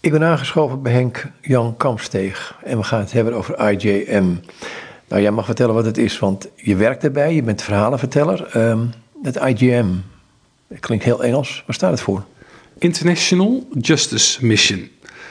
Ik ben aangeschoven bij Henk-Jan Kampsteeg en we gaan het hebben over IJM. Nou, jij mag vertellen wat het is, want je werkt erbij, je bent verhalenverteller. Het IJM, het klinkt heel Engels. Waar staat het voor? International Justice Mission.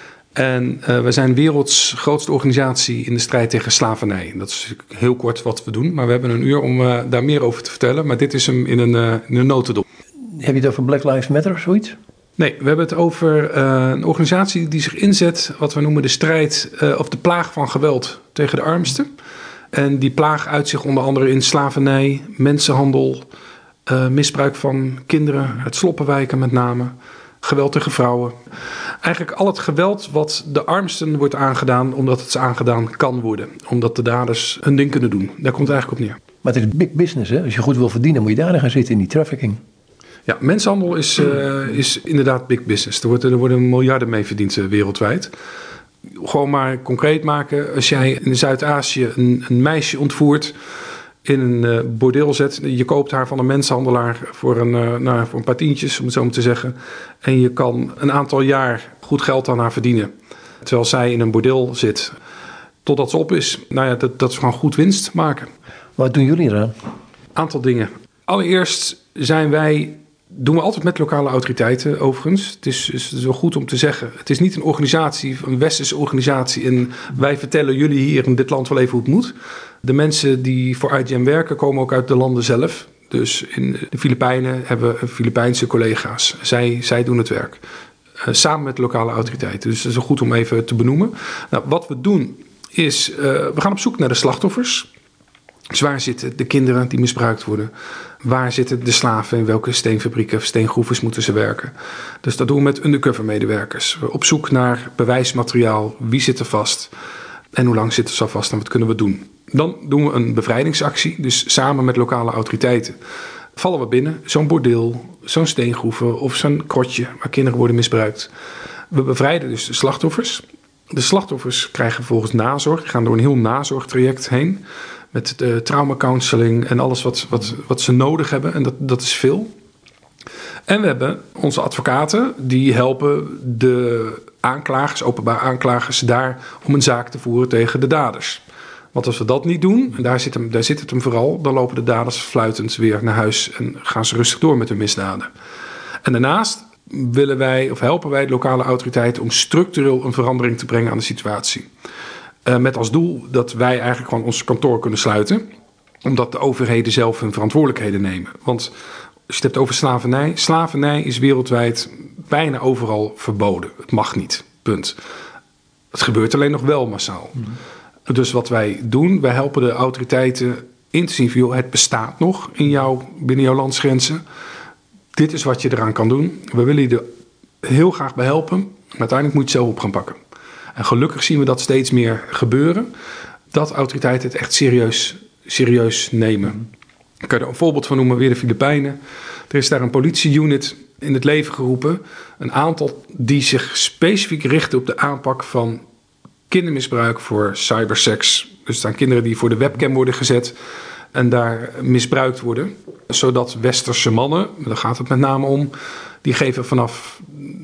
En we zijn werelds grootste organisatie in de strijd tegen slavernij. Dat is heel kort wat we doen, maar we hebben een uur om daar meer over te vertellen. Maar dit is hem in een notendop. Heb je het over Black Lives Matter of zoiets? Nee, we hebben het over een organisatie die zich inzet, wat we noemen de strijd of de plaag van geweld tegen de armsten. En die plaag uit zich onder andere in slavernij, mensenhandel, misbruik van kinderen, het sloppenwijken met name, geweld tegen vrouwen. Eigenlijk al het geweld wat de armsten wordt aangedaan omdat het ze aangedaan kan worden. Omdat de daders hun ding kunnen doen. Daar komt het eigenlijk op neer. Maar het is big business, hè? Als je goed wil verdienen moet je daarin gaan zitten in die trafficking. Ja, mensenhandel is inderdaad big business. Er worden miljarden mee verdiend wereldwijd. Gewoon maar concreet maken. Als jij in Zuid-Azië een meisje ontvoert, in een bordeel zet. Je koopt haar van een mensenhandelaar voor een paar tientjes, om het zo maar te zeggen. En je kan een aantal jaar goed geld aan haar verdienen. Terwijl zij in een bordeel zit. Totdat ze op is. Nou ja, dat is gewoon goed winst maken. Wat doen jullie eraan? Aantal dingen. Allereerst doen we altijd met lokale autoriteiten overigens. Het is wel goed om te zeggen. Het is niet een organisatie, een westerse organisatie. En wij vertellen jullie hier in dit land wel even hoe het moet. De mensen die voor IJM werken komen ook uit de landen zelf. Dus in de Filipijnen hebben we Filipijnse collega's. Zij doen het werk. Samen met lokale autoriteiten. Dus dat is wel goed om even te benoemen. Nou, wat we doen is, we gaan op zoek naar de slachtoffers. Dus waar zitten de kinderen die misbruikt worden? Waar zitten de slaven? In welke steenfabrieken of steengroeves moeten ze werken? Dus dat doen we met undercover medewerkers. We op zoek naar bewijsmateriaal. Wie zit er vast? En hoe lang zitten ze al vast en wat kunnen we doen? Dan doen we een bevrijdingsactie. Dus samen met lokale autoriteiten vallen we binnen. Zo'n bordeel, zo'n steengroeven of zo'n krotje waar kinderen worden misbruikt. We bevrijden dus de slachtoffers. De slachtoffers krijgen vervolgens nazorg. Die gaan door een heel nazorgtraject heen. Met traumacounseling en alles wat ze nodig hebben. En dat is veel. En we hebben onze advocaten. Die helpen de aanklagers, openbaar aanklagers, daar om een zaak te voeren tegen de daders. Want als we dat niet doen, en daar zit het hem vooral, dan lopen de daders fluitend weer naar huis en gaan ze rustig door met hun misdaden. En daarnaast helpen wij de lokale autoriteiten om structureel een verandering te brengen aan de situatie. Met als doel dat wij eigenlijk gewoon ons kantoor kunnen sluiten. Omdat de overheden zelf hun verantwoordelijkheden nemen. Want als je het hebt over slavernij. Slavernij is wereldwijd bijna overal verboden. Het mag niet. Punt. Het gebeurt alleen nog wel massaal. Dus wat wij doen, wij helpen de autoriteiten in te zien van, het bestaat nog binnen jouw landsgrenzen. Dit is wat je eraan kan doen. We willen je er heel graag bij helpen. Maar uiteindelijk moet je het zelf op gaan pakken. En gelukkig zien we dat steeds meer gebeuren. Dat autoriteiten het echt serieus nemen. Ik kan er een voorbeeld van noemen, weer de Filipijnen. Er is daar een politieunit in het leven geroepen. Een aantal die zich specifiek richten op de aanpak van kindermisbruik voor cybersex. Dus er staan kinderen die voor de webcam worden gezet en daar misbruikt worden. Zodat westerse mannen, daar gaat het met name om, die geven vanaf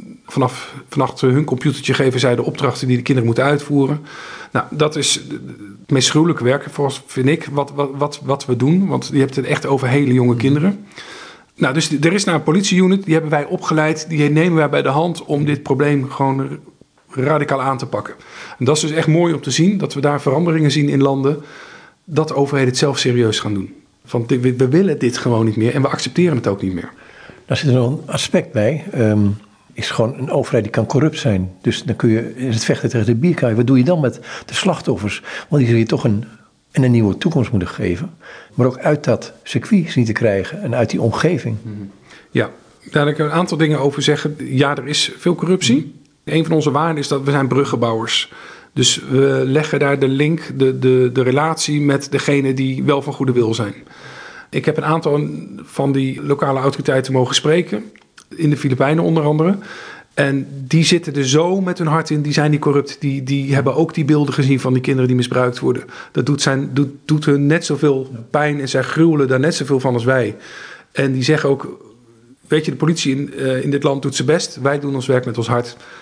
hun computertje geven zij de opdrachten die de kinderen moeten uitvoeren. Nou, dat is het meest gruwelijke werk, vind ik, wat we doen. Want je hebt het echt over hele jonge kinderen. Nou, dus er is een politieunit, die hebben wij opgeleid. Die nemen wij bij de hand om dit probleem gewoon radicaal aan te pakken. En dat is dus echt mooi om te zien, dat we daar veranderingen zien in landen, dat de overheden het zelf serieus gaan doen. Want we willen dit gewoon niet meer en we accepteren het ook niet meer. Daar zit er nog een aspect bij. Is gewoon een overheid die kan corrupt zijn. Dus dan is het vechten tegen de bierkaai. Wat doe je dan met de slachtoffers? Want die zul je toch een nieuwe toekomst moeten geven. Maar ook uit dat circuit zien te krijgen en uit die omgeving. Ja, daar kan ik een aantal dingen over zeggen. Ja, er is veel corruptie. Een van onze waarden is dat we zijn bruggenbouwers. Dus we leggen daar de link, de relatie met degene die wel van goede wil zijn. Ik heb een aantal van die lokale autoriteiten mogen spreken. In de Filipijnen onder andere. En die zitten er zo met hun hart in. Die zijn niet corrupt. Die hebben ook die beelden gezien van die kinderen die misbruikt worden. Dat doet hun net zoveel pijn. En zij gruwelen daar net zoveel van als wij. En die zeggen ook, weet je, de politie in dit land doet zijn best. Wij doen ons werk met ons hart.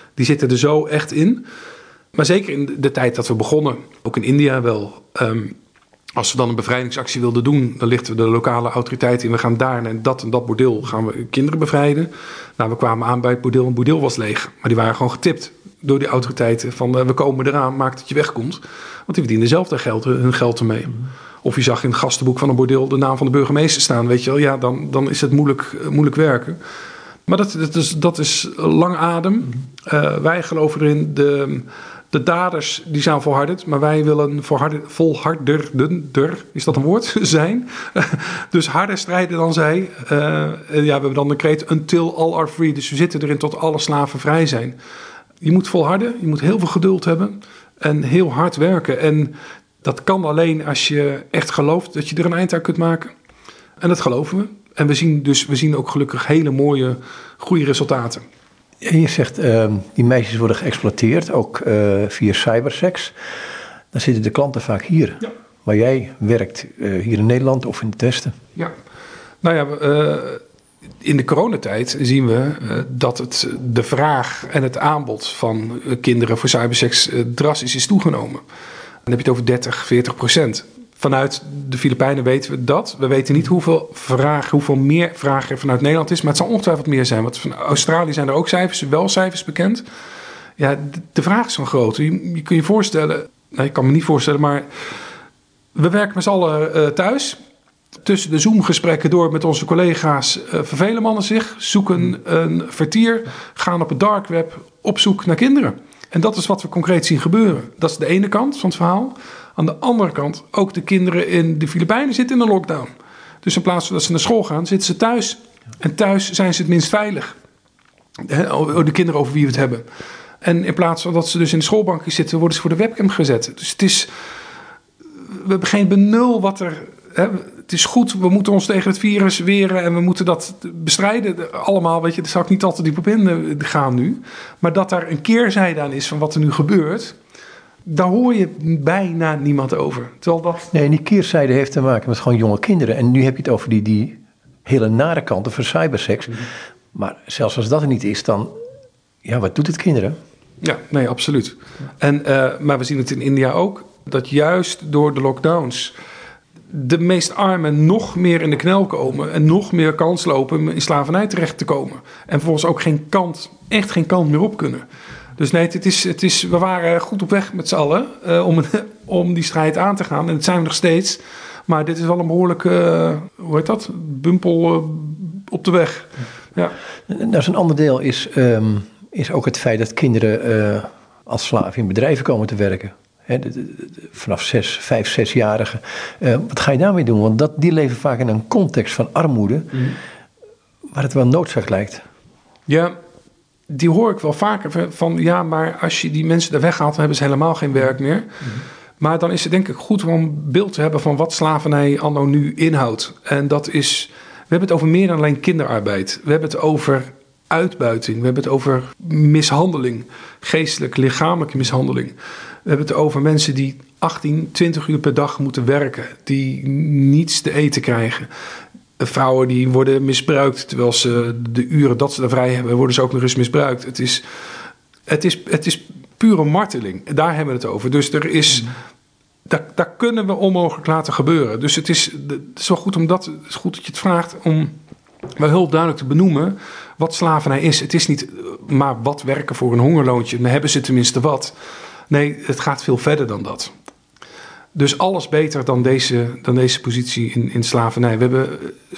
Die zitten er zo echt in. Maar zeker in de tijd dat we begonnen, ook in India wel. Als we dan een bevrijdingsactie wilden doen, dan lichten we de lokale autoriteiten in. We gaan daar en dat bordeel gaan we kinderen bevrijden. Nou, we kwamen aan bij het bordeel. Een bordeel was leeg. Maar die waren gewoon getipt door die autoriteiten. Van we komen eraan, maak dat je wegkomt. Want die verdienen zelf hun geld ermee. Of je zag in het gastenboek van een bordeel de naam van de burgemeester staan. Weet je wel, ja, dan is het moeilijk werken. Maar dat is lang adem. Wij geloven erin, de daders die zijn volhardend, maar wij willen volharderder, is dat een woord, zijn. Dus harder strijden dan zij. We hebben dan de kreet until all are free. Dus we zitten erin tot alle slaven vrij zijn. Je moet volharden, je moet heel veel geduld hebben en heel hard werken. En dat kan alleen als je echt gelooft dat je er een eind aan kunt maken. En dat geloven we. En we zien ook gelukkig hele mooie, goede resultaten. Je zegt, die meisjes worden geëxploiteerd, ook via cybersex. Dan zitten de klanten vaak hier, waar jij werkt, hier in Nederland of in het Westen. Ja, nou ja, in de coronatijd zien we dat de vraag en het aanbod van kinderen voor cybersex drastisch is toegenomen. Dan heb je het over 30-40%. Vanuit de Filipijnen weten we dat. We weten niet hoeveel meer vragen er vanuit Nederland is. Maar het zal ongetwijfeld meer zijn. Want van Australië zijn er ook cijfers bekend. Ja, de vraag is van groot. Je kunt je voorstellen... Nee, ik kan me niet voorstellen, maar... We werken met z'n allen thuis. Tussen de Zoom-gesprekken door met onze collega's vervelen mannen zich. Zoeken een vertier. Gaan op het dark web op zoek naar kinderen. En dat is wat we concreet zien gebeuren. Dat is de ene kant van het verhaal. Aan de andere kant, ook de kinderen in de Filipijnen zitten in een lockdown. Dus in plaats van dat ze naar school gaan, zitten ze thuis. En thuis zijn ze het minst veilig. De kinderen over wie we het hebben. En in plaats van dat ze dus in de schoolbankje zitten, worden ze voor de webcam gezet. Dus we hebben geen benul wat er... Het is goed, we moeten ons tegen het virus weren en we moeten dat bestrijden. Allemaal, weet je, daar zou ik niet altijd diep op in gaan nu. Maar dat daar een keerzijde aan is van wat er nu gebeurt... Daar hoor je bijna niemand over. Nee, die keerzijde heeft te maken met gewoon jonge kinderen. En nu heb je het over die hele nare kanten van cybersex. Mm-hmm. Maar zelfs als dat er niet is, dan... Ja, wat doet het kinderen? Ja, nee, absoluut. Maar we zien het in India ook. Dat juist door de lockdowns... de meest armen nog meer in de knel komen... en nog meer kans lopen om in slavernij terecht te komen. En vervolgens ook echt geen kant meer op kunnen... Dus nee, we waren goed op weg met z'n allen om die strijd aan te gaan. En dat zijn we nog steeds. Maar dit is wel een behoorlijke, bumpel op de weg. Ja. Nou, een ander deel is ook het feit dat kinderen als slaven in bedrijven komen te werken. Vanaf 5-6-jarigen. Wat ga je daarmee doen? Want die leven vaak in een context van armoede... waar het wel noodzaak lijkt. Ja, die hoor ik wel vaker van... ja, maar als je die mensen er weghaalt... dan hebben ze helemaal geen werk meer. Mm-hmm. Maar dan is het denk ik goed om een beeld te hebben... van wat slavernij anno nu inhoudt. En dat is... We hebben het over meer dan alleen kinderarbeid. We hebben het over uitbuiting. We hebben het over mishandeling. Geestelijke, lichamelijke mishandeling. We hebben het over mensen die 18, 20 uur per dag moeten werken. Die niets te eten krijgen. Vrouwen die worden misbruikt, terwijl ze de uren dat ze er vrij hebben, worden ze ook nog eens misbruikt. Het is pure marteling. Daar hebben we het over. Dus er is, daar kunnen we onmogelijk laten gebeuren. Dus het is wel goed het is goed dat je het vraagt om wel heel duidelijk te benoemen wat slavernij is. Het is niet maar wat werken voor een hongerloontje. Dan hebben ze tenminste wat. Nee, het gaat veel verder dan dat. Dus alles beter dan deze positie in slavernij. We hebben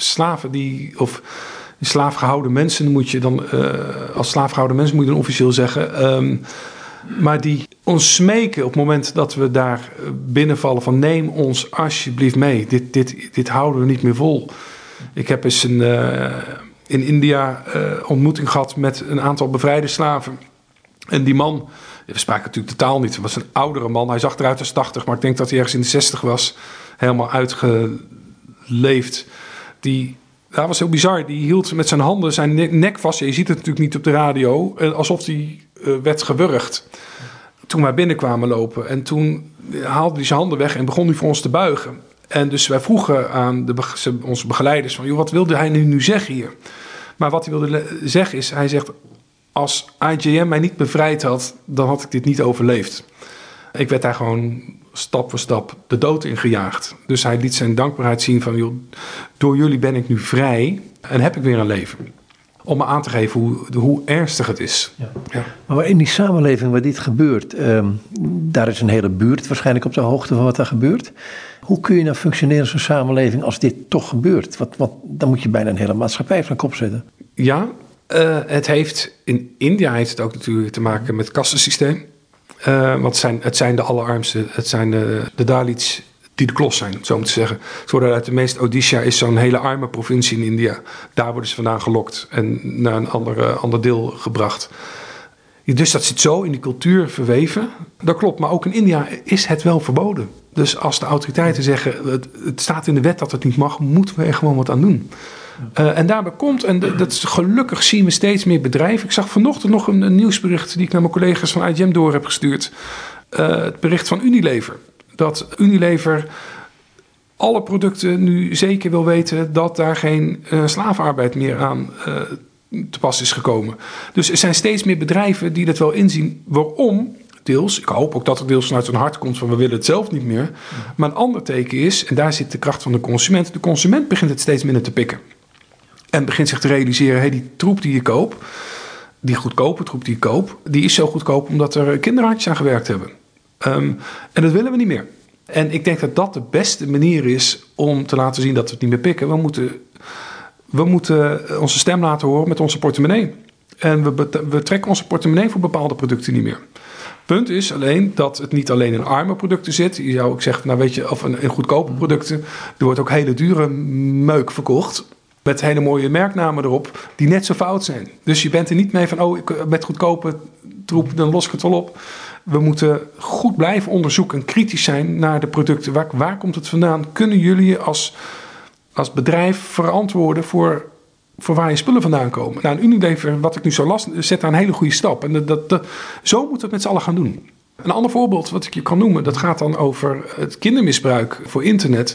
slaafgehouden mensen moet je dan... als slaafgehouden mensen moet je dan officieel zeggen... maar die ons smeken op het moment dat we daar binnenvallen... van neem ons alsjeblieft mee. Dit houden we niet meer vol. Ik heb eens in India ontmoeting gehad met een aantal bevrijde slaven. En die man... We spraken natuurlijk de taal niet. Het was een oudere man. Hij zag eruit als 80, maar ik denk dat hij ergens in de 60 was. Helemaal uitgeleefd. Dat was heel bizar. Die hield met zijn handen zijn nek vast. Je ziet het natuurlijk niet op de radio. Alsof hij werd gewurgd. Toen wij binnenkwamen lopen. En toen haalde hij zijn handen weg en begon hij voor ons te buigen. En dus wij vroegen aan onze begeleiders van... Joh, wat wilde hij nu zeggen hier? Maar wat hij wilde zeggen is... Hij zegt... Als IGM mij niet bevrijd had, dan had ik dit niet overleefd. Ik werd daar gewoon stap voor stap de dood in gejaagd. Dus hij liet zijn dankbaarheid zien van, joh, door jullie ben ik nu vrij en heb ik weer een leven. Om me aan te geven hoe ernstig het is. Ja. Ja. Maar in die samenleving waar dit gebeurt, daar is een hele buurt waarschijnlijk op de hoogte van wat er gebeurt. Hoe kun je nou functioneren als een samenleving als dit toch gebeurt? Dan moet je bijna een hele maatschappij van kop zetten. Ja, het heeft in India heeft het ook natuurlijk te maken met het kastensysteem. Want het zijn de allerarmsten, het zijn de Dalits die de klos zijn, zo om te zeggen. Het worden uit de meest Odisha is zo'n hele arme provincie in India. Daar worden ze vandaan gelokt en naar een ander deel gebracht. Dus dat zit zo in die cultuur verweven. Dat klopt, maar ook in India is het wel verboden. Dus als de autoriteiten zeggen, het staat in de wet dat het niet mag, moeten we er gewoon wat aan doen. En daarbij komt, en dat is gelukkig zien we steeds meer bedrijven. Ik zag vanochtend nog een nieuwsbericht die ik naar mijn collega's van IGM door heb gestuurd. Het bericht van Unilever. Dat Unilever alle producten nu zeker wil weten dat daar geen slavenarbeid meer aan te pas is gekomen. Dus er zijn steeds meer bedrijven die dat wel inzien. Waarom? Deels, ik hoop ook dat het deels vanuit hun hart komt van we willen het zelf niet meer. Maar een ander teken is, en daar zit de kracht van de consument. De consument begint het steeds minder te pikken. En begint zich te realiseren, die troep die je koopt, die goedkope troep die je koopt, die is zo goedkoop omdat er kinderhandjes aan gewerkt hebben. En dat willen we niet meer. En ik denk dat dat de beste manier is om te laten zien dat we het niet meer pikken. We moeten onze stem laten horen met onze portemonnee. En we trekken onze portemonnee voor bepaalde producten niet meer. Punt is alleen dat het niet alleen in arme producten zit. Je zou ook zeggen, nou weet je, of in goedkope producten. Er wordt ook hele dure meuk verkocht. Met hele mooie merknamen erop, die net zo fout zijn. Dus je bent er niet mee van, met goedkope troep, dan los ik het wel op. We moeten goed blijven onderzoeken en kritisch zijn naar de producten. Waar komt het vandaan? Kunnen jullie als bedrijf verantwoorden voor waar je spullen vandaan komen? Nou, een Unilever, wat ik nu zo las, zet daar een hele goede stap. En zo moeten we het met z'n allen gaan doen. Een ander voorbeeld wat ik je kan noemen, dat gaat dan over het kindermisbruik voor internet.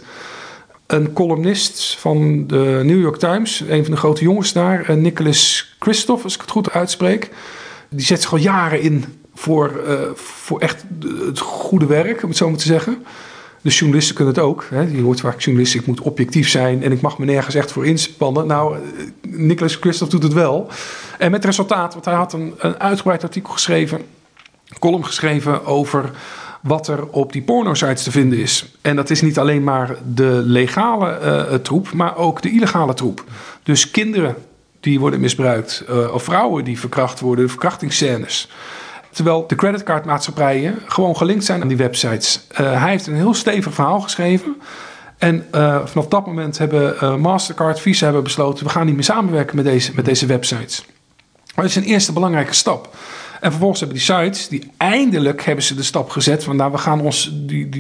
Een columnist van de New York Times, een van de grote jongens daar, Nicholas Kristof, als ik het goed uitspreek. Die zet zich al jaren in voor echt het goede werk, om het zo maar te zeggen. De journalisten kunnen het ook. Hè. Je hoort vaak journalisten, ik moet objectief zijn en ik mag me nergens echt voor inspannen. Nou, Nicholas Kristof doet het wel. En met resultaat, want hij had een uitgebreid artikel geschreven, een column geschreven over wat er op die pornosites te vinden is. En dat is niet alleen maar de legale troep, maar ook de illegale troep. Dus kinderen die worden misbruikt, of vrouwen die verkracht worden, verkrachtingsscènes. Terwijl de creditcardmaatschappijen gewoon gelinkt zijn aan die websites. Hij heeft een heel stevig verhaal geschreven. En vanaf dat moment hebben Mastercard, Visa hebben besloten, we gaan niet meer samenwerken met deze websites. Maar dat is een eerste belangrijke stap. En vervolgens hebben die sites, eindelijk hebben ze de stap gezet van, nou, we gaan ons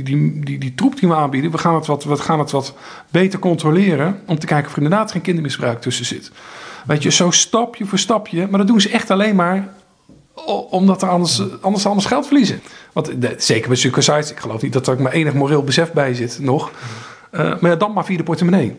die troep die we aanbieden, we gaan het wat beter controleren om te kijken of er inderdaad geen kindermisbruik tussen zit. Weet je, zo stapje voor stapje. Maar dat doen ze echt alleen maar omdat er anders geld verliezen. Want zeker bij zulke sites, ik geloof niet dat er ook maar enig moreel besef bij zit nog. Maar dan maar via de portemonnee.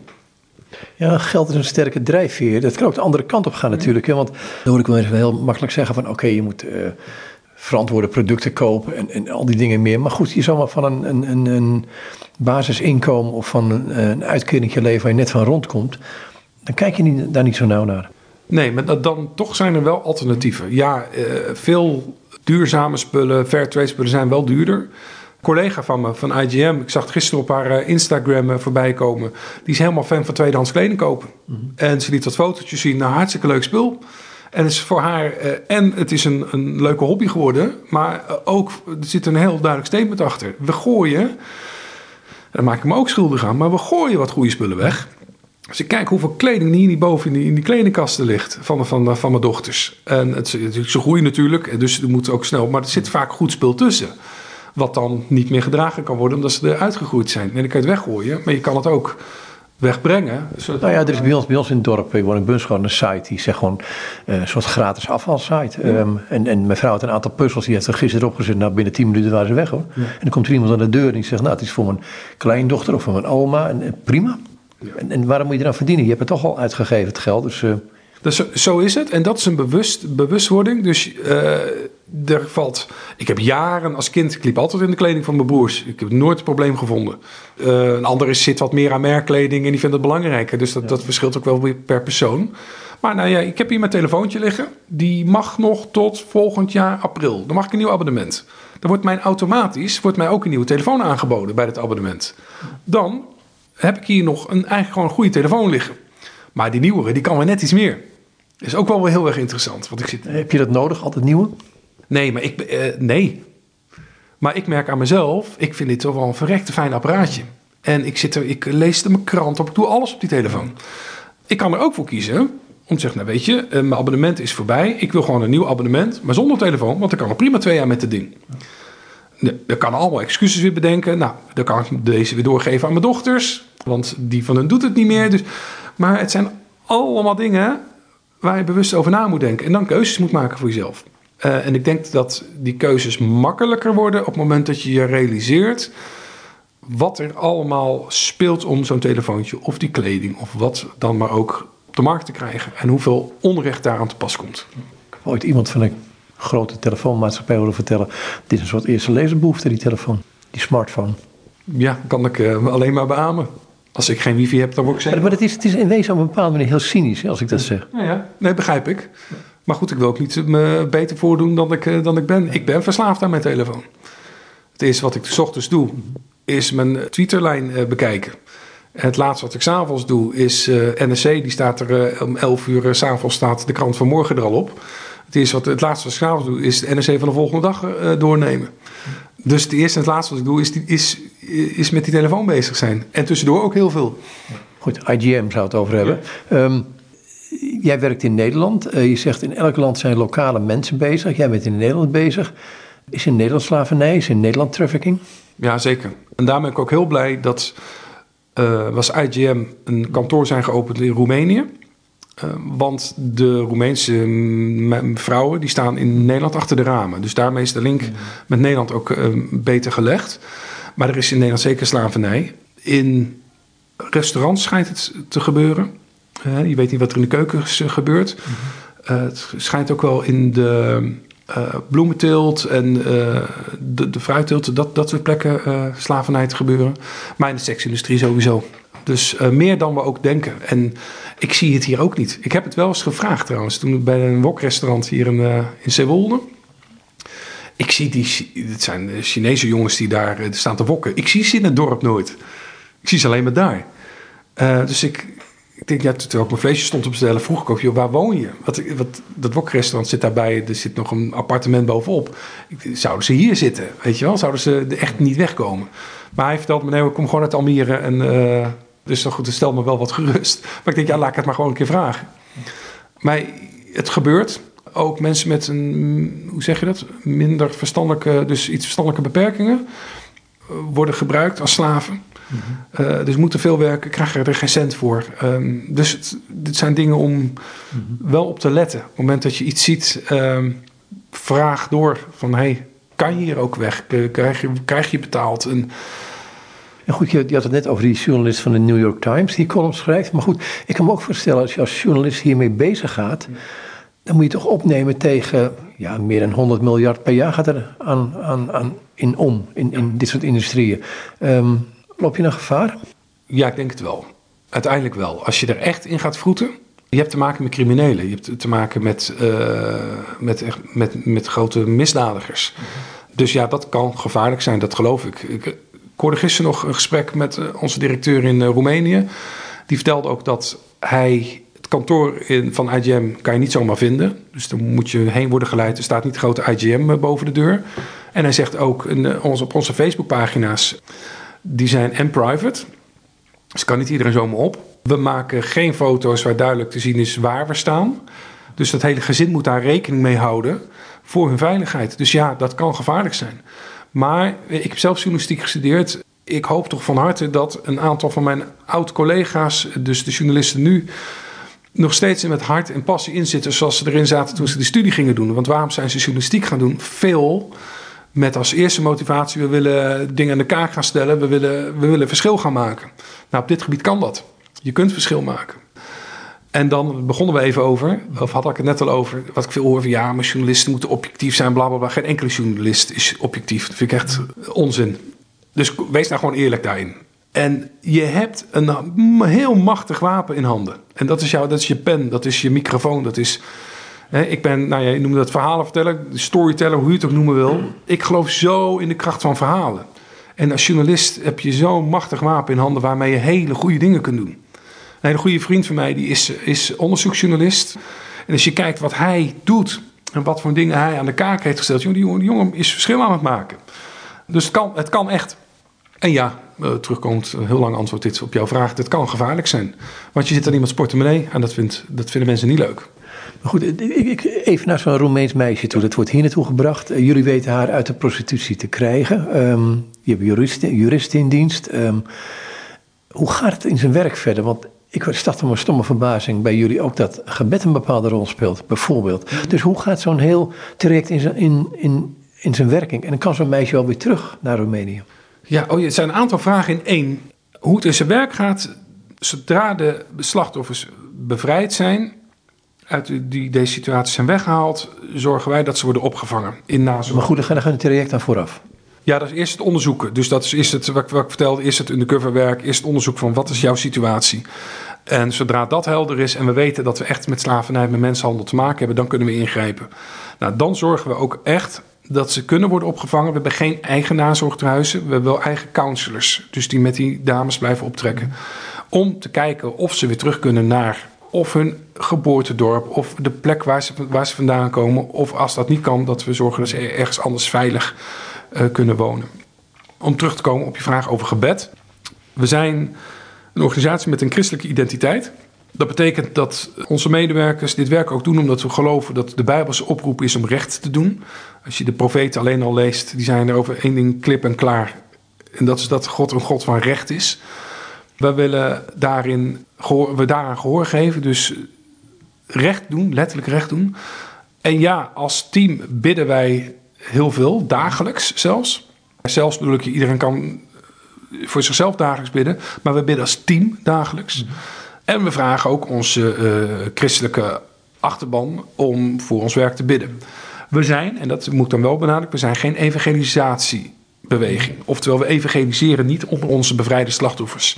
Ja, geld is een sterke drijfveer. Dat kan ook de andere kant op gaan natuurlijk. Hè? Want dan hoor ik wel even heel makkelijk zeggen van oké, je moet verantwoorde producten kopen en al die dingen meer. Maar goed, je zou maar van een basisinkomen of van een uitkeringje leven waar je net van rondkomt. Dan kijk je daar niet zo nauw naar. Nee, maar dan toch zijn er wel alternatieven. Ja, veel duurzame spullen, fairtrade spullen zijn wel duurder. Een collega van me, van IGM, ik zag het gisteren op haar Instagram voorbij komen. Die is helemaal fan van tweedehands kleding kopen. Mm-hmm. En ze liet dat fotootje zien, nou hartstikke leuk spul. En het is voor haar, en het is een leuke hobby geworden. Maar ook, er zit een heel duidelijk statement achter. We gooien, daar maak ik me ook schuldig aan, maar we gooien wat goede spullen weg. Als ik kijk hoeveel kleding hier boven in die kledingkasten ligt van mijn dochters. En ze groeien natuurlijk, dus er moet ook snel. Maar er zit vaak goed spul tussen. Wat dan niet meer gedragen kan worden omdat ze eruit gegroeid zijn. En dan kan je het weggooien, maar je kan het ook wegbrengen. Nou ja, er is bij ons in het dorp, ik woon in Bunschoten, een site die zegt gewoon een soort gratis afvalsite. Ja. En mijn vrouw had een aantal puzzels, die heeft er gisteren opgezet. Nou, binnen 10 minuten waren ze weg hoor. Ja. En dan komt er iemand aan de deur en die zegt, nou het is voor mijn kleindochter of voor mijn oma. En prima. Ja. En waarom moet je eraan verdienen? Je hebt het toch al uitgegeven, het geld. Dus Dus zo is het. En dat is een bewustwording. Dus er valt... Ik heb jaren als kind... Ik liep altijd in de kleding van mijn broers. Ik heb nooit een probleem gevonden. Een ander zit wat meer aan merkkleding... en die vindt het belangrijker. Dus dat verschilt ook wel weer per persoon. Maar nou ja, ik heb hier mijn telefoontje liggen. Die mag nog tot volgend jaar april. Dan mag ik een nieuw abonnement. Dan wordt mij ook een nieuwe telefoon aangeboden... bij het abonnement. Dan heb ik hier nog eigenlijk gewoon een goede telefoon liggen. Maar die nieuwere, die kan weer net iets meer. Dat is ook wel heel erg interessant. Want Heb je dat nodig, altijd nieuwe? Nee, maar ik merk aan mezelf... ik vind dit toch wel een verrekte fijn apparaatje. En ik lees mijn krant op. Ik doe alles op die telefoon. Ik kan er ook voor kiezen om te zeggen... nou weet je, mijn abonnement is voorbij. Ik wil gewoon een nieuw abonnement, maar zonder telefoon. Want ik kan er prima 2 jaar met het ding. Dan kan allemaal excuses weer bedenken. Nou, dan kan ik deze weer doorgeven aan mijn dochters. Want die van hen doet het niet meer. Dus, maar het zijn allemaal dingen waar je bewust over na moet denken. En dan keuzes moet maken voor jezelf. En ik denk dat die keuzes makkelijker worden op het moment dat je realiseert wat er allemaal speelt om zo'n telefoontje of die kleding of wat dan maar ook op de markt te krijgen. En hoeveel onrecht daar aan te pas komt. Ik heb ooit iemand van een grote telefoonmaatschappij horen vertellen. Dit is een soort eerste leesbehoefte, die telefoon. Die smartphone. Ja, kan ik alleen maar beamen. Als ik geen wifi heb, dan word ik zeggen. Maar het is in wezen op een bepaalde manier heel cynisch, als ik dat zeg. Ja. Nee, begrijp ik. Maar goed, ik wil ook niet me beter voordoen dan ik ben. Ik ben verslaafd aan mijn telefoon. Het eerste wat ik 's ochtends doe, is mijn Twitterlijn bekijken. En het laatste wat ik 's avonds doe, is NRC. Die staat er om 11 uur 's avonds staat de krant van morgen er al op. Het laatste wat ik 's avonds doe, is de NRC van de volgende dag doornemen. Dus het eerste en het laatste wat ik doe, is met die telefoon bezig zijn. En tussendoor ook heel veel. Goed, IGM zou het over hebben. Ja. Jij werkt in Nederland. Je zegt in elk land zijn lokale mensen bezig. Jij bent in Nederland bezig. Is in Nederland slavernij? Is in Nederland trafficking? Ja, zeker. En daar ben ik ook heel blij dat was IGM een kantoor zijn geopend in Roemenië. Want de Roemeense vrouwen die staan in Nederland achter de ramen. Dus daarmee is de link met Nederland ook beter gelegd. Maar er is in Nederland zeker slavernij. In restaurants schijnt het te gebeuren. Je weet niet wat er in de keukens gebeurt. Het schijnt ook wel in de bloementeelt en de fruitteelt. Dat soort plekken slavernij te gebeuren. Maar in de seksindustrie sowieso. Dus meer dan we ook denken. En ik zie het hier ook niet. Ik heb het wel eens gevraagd trouwens. Toen bij een wokrestaurant hier in Zeewolde. Ik zie het zijn Chinese jongens die daar staan te wokken. Ik zie ze in het dorp nooit. Ik zie ze alleen maar daar. Dus ik denk, ja, terwijl ik mijn vleesje stond op te stellen, vroeg ik ook, joh, waar woon je? Dat wokrestaurant zit daarbij, er zit nog een appartement bovenop. Zouden ze hier zitten, weet je wel? Zouden ze er echt niet wegkomen? Maar hij vertelde me, nee, ik kom gewoon uit Almere en dus dan goed, dat stelt me wel wat gerust. Maar ik denk, ja, laat ik het maar gewoon een keer vragen. Maar het gebeurt. Ook mensen met een, hoe zeg je dat? Minder verstandelijke, dus iets verstandelijke beperkingen worden gebruikt als slaven. Dus moeten veel werken, krijgen er geen cent voor. Dus dit zijn dingen om wel op te letten. Op het moment dat je iets ziet, vraag door van, hey, kan je hier ook weg? Krijg je betaald? En goed, je had het net over die journalist van de New York Times die columns schrijft. Maar goed, ik kan me ook voorstellen, als je als journalist hiermee bezig gaat, dan moet je toch opnemen tegen, ja, meer dan 100 miljard per jaar gaat er in dit soort industrieën. Loop je een gevaar? Ja, ik denk het wel. Uiteindelijk wel. Als je er echt in gaat vroeten, je hebt te maken met criminelen. Je hebt te maken met grote misdadigers. Dus ja, dat kan gevaarlijk zijn, dat geloof ik. Ik hoorde gisteren nog een gesprek met onze directeur in Roemenië. Die vertelde ook dat hij het kantoor van IGM kan je niet zomaar vinden. Dus dan moet je heen worden geleid. Er staat niet de grote IGM boven de deur. En hij zegt ook op onze Facebookpagina's, die zijn private. Dus kan niet iedereen zomaar op. We maken geen foto's waar duidelijk te zien is waar we staan. Dus dat hele gezin moet daar rekening mee houden voor hun veiligheid. Dus ja, dat kan gevaarlijk zijn. Maar ik heb zelf journalistiek gestudeerd. Ik hoop toch van harte dat een aantal van mijn oud-collega's, dus de journalisten nu, nog steeds met hart en passie inzitten zoals ze erin zaten toen ze de studie gingen doen. Want waarom zijn ze journalistiek gaan doen? Veel met als eerste motivatie, we willen dingen aan de kaak gaan stellen. We willen verschil gaan maken. Nou, op dit gebied kan dat. Je kunt verschil maken. En dan begonnen we even over, of had ik het net al over, wat ik veel hoor van ja, maar journalisten moeten objectief zijn, bla bla bla. Geen enkele journalist is objectief. Dat vind ik echt onzin. Dus wees nou gewoon eerlijk daarin. En je hebt een heel machtig wapen in handen. En dat is je pen, dat is je microfoon, dat is... Ik ben, je noemde dat verhalenverteller, storyteller, hoe je het ook noemen wil. Ik geloof zo in de kracht van verhalen. En als journalist heb je zo'n machtig wapen in handen waarmee je hele goede dingen kunt doen. Een hele goede vriend van mij die is onderzoeksjournalist. En als je kijkt wat hij doet en wat voor dingen hij aan de kaak heeft gesteld. Die jongen is verschil aan het maken. Dus het kan echt. En ja, terugkomt een heel lang antwoord dit op jouw vraag. Het kan gevaarlijk zijn. Want je zit aan iemands portemonnee en dat vinden mensen niet leuk. Maar goed, even naar zo'n Roemeens meisje toe. Dat wordt hier naartoe gebracht. Jullie weten haar uit de prostitutie te krijgen. Je hebt juristen in dienst. Hoe gaat het in zijn werk verder? Want ik start om een stomme verbazing bij jullie ook dat gebed een bepaalde rol speelt, bijvoorbeeld. Dus hoe gaat zo'n heel traject in zijn werking? En dan kan zo'n meisje wel weer terug naar Roemenië. Ja, het zijn een aantal vragen in één. Hoe het in zijn werk gaat, zodra de slachtoffers bevrijd zijn, uit deze situatie zijn weggehaald, zorgen wij dat ze worden opgevangen in nazorg. Maar goed, dan gaat het traject aan vooraf. Ja, dat is eerst het onderzoeken. Dus dat is eerst het, wat ik vertelde, eerst het undercoverwerk, eerst het onderzoek van wat is jouw situatie. En zodra dat helder is en we weten dat we echt met slavernij, met mensenhandel te maken hebben, dan kunnen we ingrijpen. Nou, dan zorgen we ook echt dat ze kunnen worden opgevangen. We hebben geen eigen nazorgtehuizen, we hebben wel eigen counselors. Dus die met die dames blijven optrekken. Om te kijken of ze weer terug kunnen naar of hun geboortedorp of de plek waar ze vandaan komen. Of als dat niet kan, dat we zorgen dat ze ergens anders veilig kunnen wonen. Om terug te komen op je vraag over gebed. We zijn een organisatie met een christelijke identiteit. Dat betekent dat onze medewerkers dit werk ook doen omdat we geloven dat de Bijbelse oproep is om recht te doen. Als je de profeten alleen al leest, die zijn er over één ding klip en klaar. En dat is dat God een God van recht is. We willen daaraan gehoor geven, dus recht doen, letterlijk recht doen. En ja, als team bidden wij heel veel, dagelijks zelfs. Zelfs bedoel ik, iedereen kan voor zichzelf dagelijks bidden, maar we bidden als team dagelijks. En we vragen ook onze christelijke achterban om voor ons werk te bidden. We zijn, en dat moet ik dan wel benadrukken, we zijn geen evangelisatiebeweging. Oftewel, we evangeliseren niet onder onze bevrijde slachtoffers.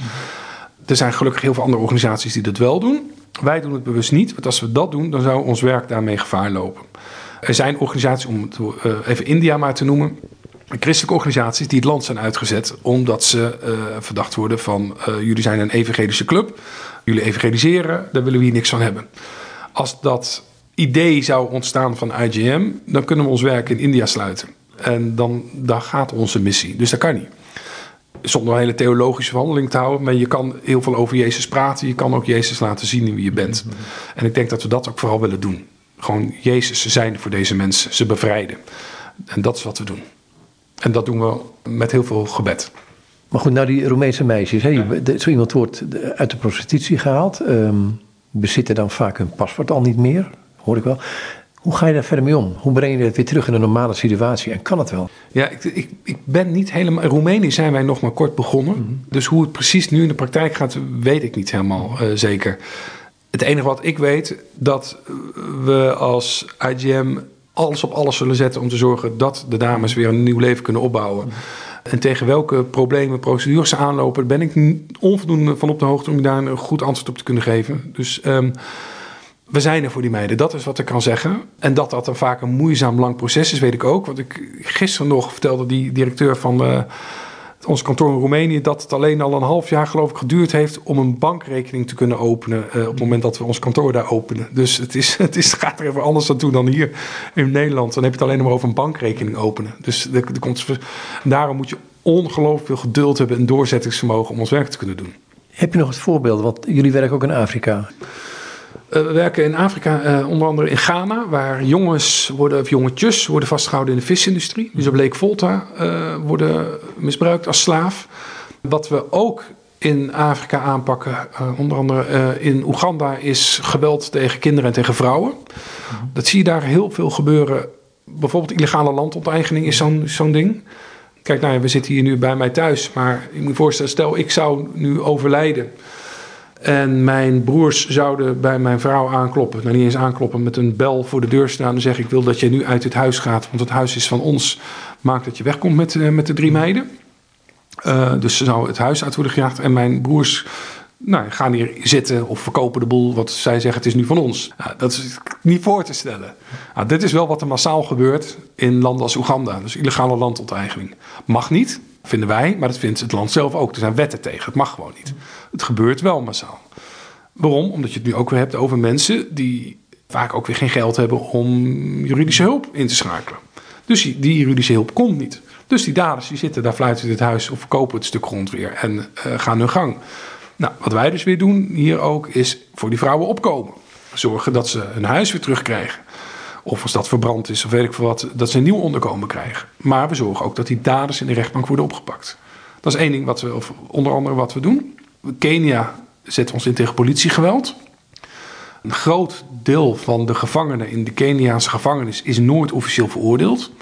Er zijn gelukkig heel veel andere organisaties die dat wel doen. Wij doen het bewust niet, want als we dat doen, dan zou ons werk daarmee gevaar lopen. Er zijn organisaties, om het even India maar te noemen, christelijke organisaties die het land zijn uitgezet omdat ze verdacht worden van jullie zijn een evangelische club, jullie evangeliseren, daar willen we hier niks van hebben. Als dat idee zou ontstaan van IJM, dan kunnen we ons werk in India sluiten. En dan gaat onze missie. Dus dat kan niet. Zonder een hele theologische verhandeling te houden, maar je kan heel veel over Jezus praten. Je kan ook Jezus laten zien in wie je bent. En ik denk dat we dat ook vooral willen doen. Gewoon Jezus zijn voor deze mensen, ze bevrijden. En dat is wat we doen. En dat doen we met heel veel gebed. Maar goed, nou die Roemeense meisjes, zo iemand wordt uit de prostitutie gehaald. Bezitten dan vaak hun paspoort al niet meer, hoor ik wel. Hoe ga je daar verder mee om? Hoe breng je het weer terug in een normale situatie? En kan het wel? Ja, ik ben niet helemaal... In Roemenië zijn wij nog maar kort begonnen. Mm-hmm. Dus hoe het precies nu in de praktijk gaat, weet ik niet helemaal zeker. Het enige wat ik weet, dat we als IGM alles op alles zullen zetten om te zorgen dat de dames weer een nieuw leven kunnen opbouwen. Mm-hmm. En tegen welke problemen, procedures ze aanlopen, ben ik onvoldoende van op de hoogte om je daar een goed antwoord op te kunnen geven. Dus we zijn er voor die meiden, dat is wat ik kan zeggen. En dat dan vaak een moeizaam lang proces is, weet ik ook. Want ik gisteren nog vertelde die directeur van ons kantoor in Roemenië dat het alleen al een half jaar geloof ik geduurd heeft om een bankrekening te kunnen openen op het moment dat we ons kantoor daar openen. Dus het gaat er even anders aan toe dan hier in Nederland. Dan heb je het alleen nog maar over een bankrekening openen. Dus daarom moet je ongelooflijk veel geduld hebben en doorzettingsvermogen om ons werk te kunnen doen. Heb je nog het voorbeeld? Want jullie werken ook in Afrika. We werken in Afrika, onder andere in Ghana, waar jongetjes worden vastgehouden in de visindustrie. Dus op Lake Volta worden misbruikt als slaaf. Wat we ook in Afrika aanpakken, onder andere in Oeganda, is geweld tegen kinderen en tegen vrouwen. Dat zie je daar heel veel gebeuren. Bijvoorbeeld illegale landonteigening is zo'n ding. Kijk, we zitten hier nu bij mij thuis, maar je moet je voorstellen, stel ik zou nu overlijden. En mijn broers zouden bij mijn vrouw aankloppen. Nou, niet eens aankloppen, met een bel voor de deur staan en zeggen: ik wil dat jij nu uit dit huis gaat, want het huis is van ons. Maak dat je wegkomt met de 3 meiden. Dus ze zouden het huis uit worden gejaagd. En mijn broers gaan hier zitten of verkopen de boel. Want zij zeggen: het is nu van ons. Dat is niet voor te stellen. Dit is wel wat er massaal gebeurt in landen als Oeganda. Dus illegale landonteigening. Mag niet, vinden wij, maar dat vindt het land zelf ook. Er zijn wetten tegen. Het mag gewoon niet. Het gebeurt wel massaal. Waarom? Omdat je het nu ook weer hebt over mensen die vaak ook weer geen geld hebben om juridische hulp in te schakelen. Dus die juridische hulp komt niet. Dus die daders die zitten daar, fluiten in het huis of verkopen het stuk grond weer en gaan hun gang. Nou, wat wij dus weer doen hier ook is voor die vrouwen opkomen. Zorgen dat ze hun huis weer terugkrijgen. Of als dat verbrand is of weet ik veel wat, dat ze een nieuw onderkomen krijgen. Maar we zorgen ook dat die daders in de rechtbank worden opgepakt. Dat is één ding onder andere wat we doen. Kenia zet ons in tegen politiegeweld. Een groot deel van de gevangenen in de Keniaanse gevangenis is nooit officieel veroordeeld.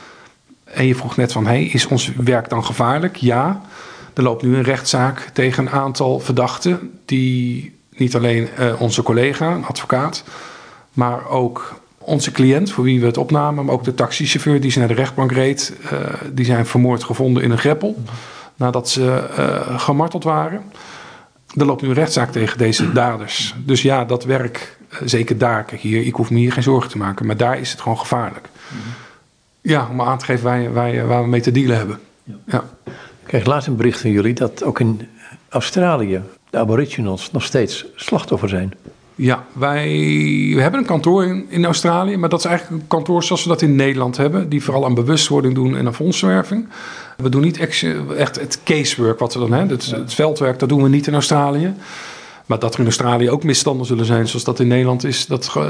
En je vroeg net van, is ons werk dan gevaarlijk? Ja, er loopt nu een rechtszaak tegen een aantal verdachten die niet alleen onze collega, een advocaat, maar ook onze cliënt, voor wie we het opnamen, maar ook de taxichauffeur die ze naar de rechtbank reed, die zijn vermoord gevonden in een greppel nadat ze gemarteld waren. Er loopt nu een rechtszaak tegen deze daders. Dus ja, dat werk, zeker daar, kijk hier, ik hoef me hier geen zorgen te maken, maar daar is het gewoon gevaarlijk. Ja, om aan te geven waar we mee te dealen hebben. Ja. Ik kreeg laatst een bericht van jullie dat ook in Australië de aboriginals nog steeds slachtoffer zijn. Ja, we hebben een kantoor in Australië, maar dat is eigenlijk een kantoor zoals we dat in Nederland hebben, die vooral aan bewustwording doen en aan fondswerving. We doen niet echt het casework wat we dan hebben. Het veldwerk, dat doen we niet in Australië. Maar dat er in Australië ook misstanden zullen zijn zoals dat in Nederland is,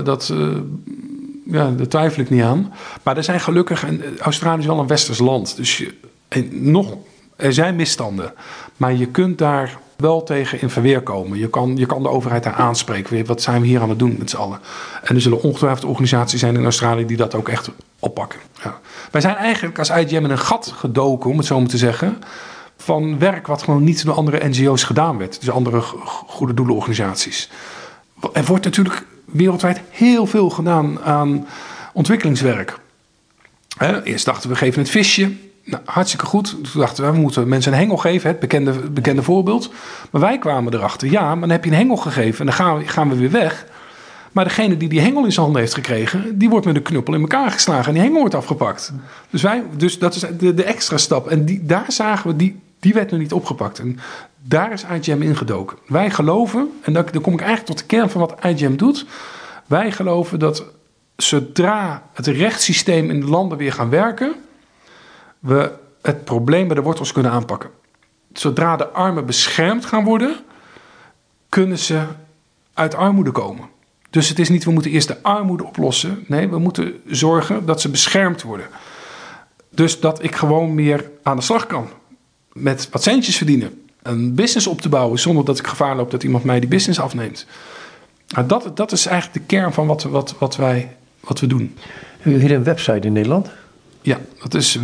daar twijfel ik niet aan. Maar er zijn gelukkig, en Australië is wel een westers land, dus er zijn misstanden. Maar je kunt daar wel tegen in verweer komen. Je kan de overheid daar aanspreken. Wat zijn we hier aan het doen met z'n allen? En er zullen ongetwijfeld organisaties zijn in Australië die dat ook echt oppakken. Ja. Wij zijn eigenlijk als IGM in een gat gedoken, om het zo maar te zeggen, van werk wat gewoon niet door andere NGO's gedaan werd. Dus andere goede doelenorganisaties. Er wordt natuurlijk wereldwijd heel veel gedaan aan ontwikkelingswerk. Eerst dachten we geven het visje. Nou, hartstikke goed. Toen dachten we moeten mensen een hengel geven. Het bekende voorbeeld. Maar wij kwamen erachter. Ja, maar dan heb je een hengel gegeven. En dan gaan we weer weg. Maar degene die hengel in zijn handen heeft gekregen, die wordt met een knuppel in elkaar geslagen. En die hengel wordt afgepakt. Dus dat is de extra stap. En daar zagen we, die werd nu niet opgepakt. En daar is IGM ingedoken. Wij geloven, en dan kom ik eigenlijk tot de kern van wat IGM doet. Wij geloven dat zodra het rechtssysteem in de landen weer gaan werken, we het probleem bij de wortels kunnen aanpakken. Zodra de armen beschermd gaan worden, kunnen ze uit armoede komen. Dus het is niet, we moeten eerst de armoede oplossen. Nee, we moeten zorgen dat ze beschermd worden. Dus dat ik gewoon meer aan de slag kan. Met wat centjes verdienen. Een business op te bouwen zonder dat ik gevaar loop dat iemand mij die business afneemt. Nou, dat is eigenlijk de kern van wat we doen. Hebben jullie hier een website in Nederland? Ja, dat is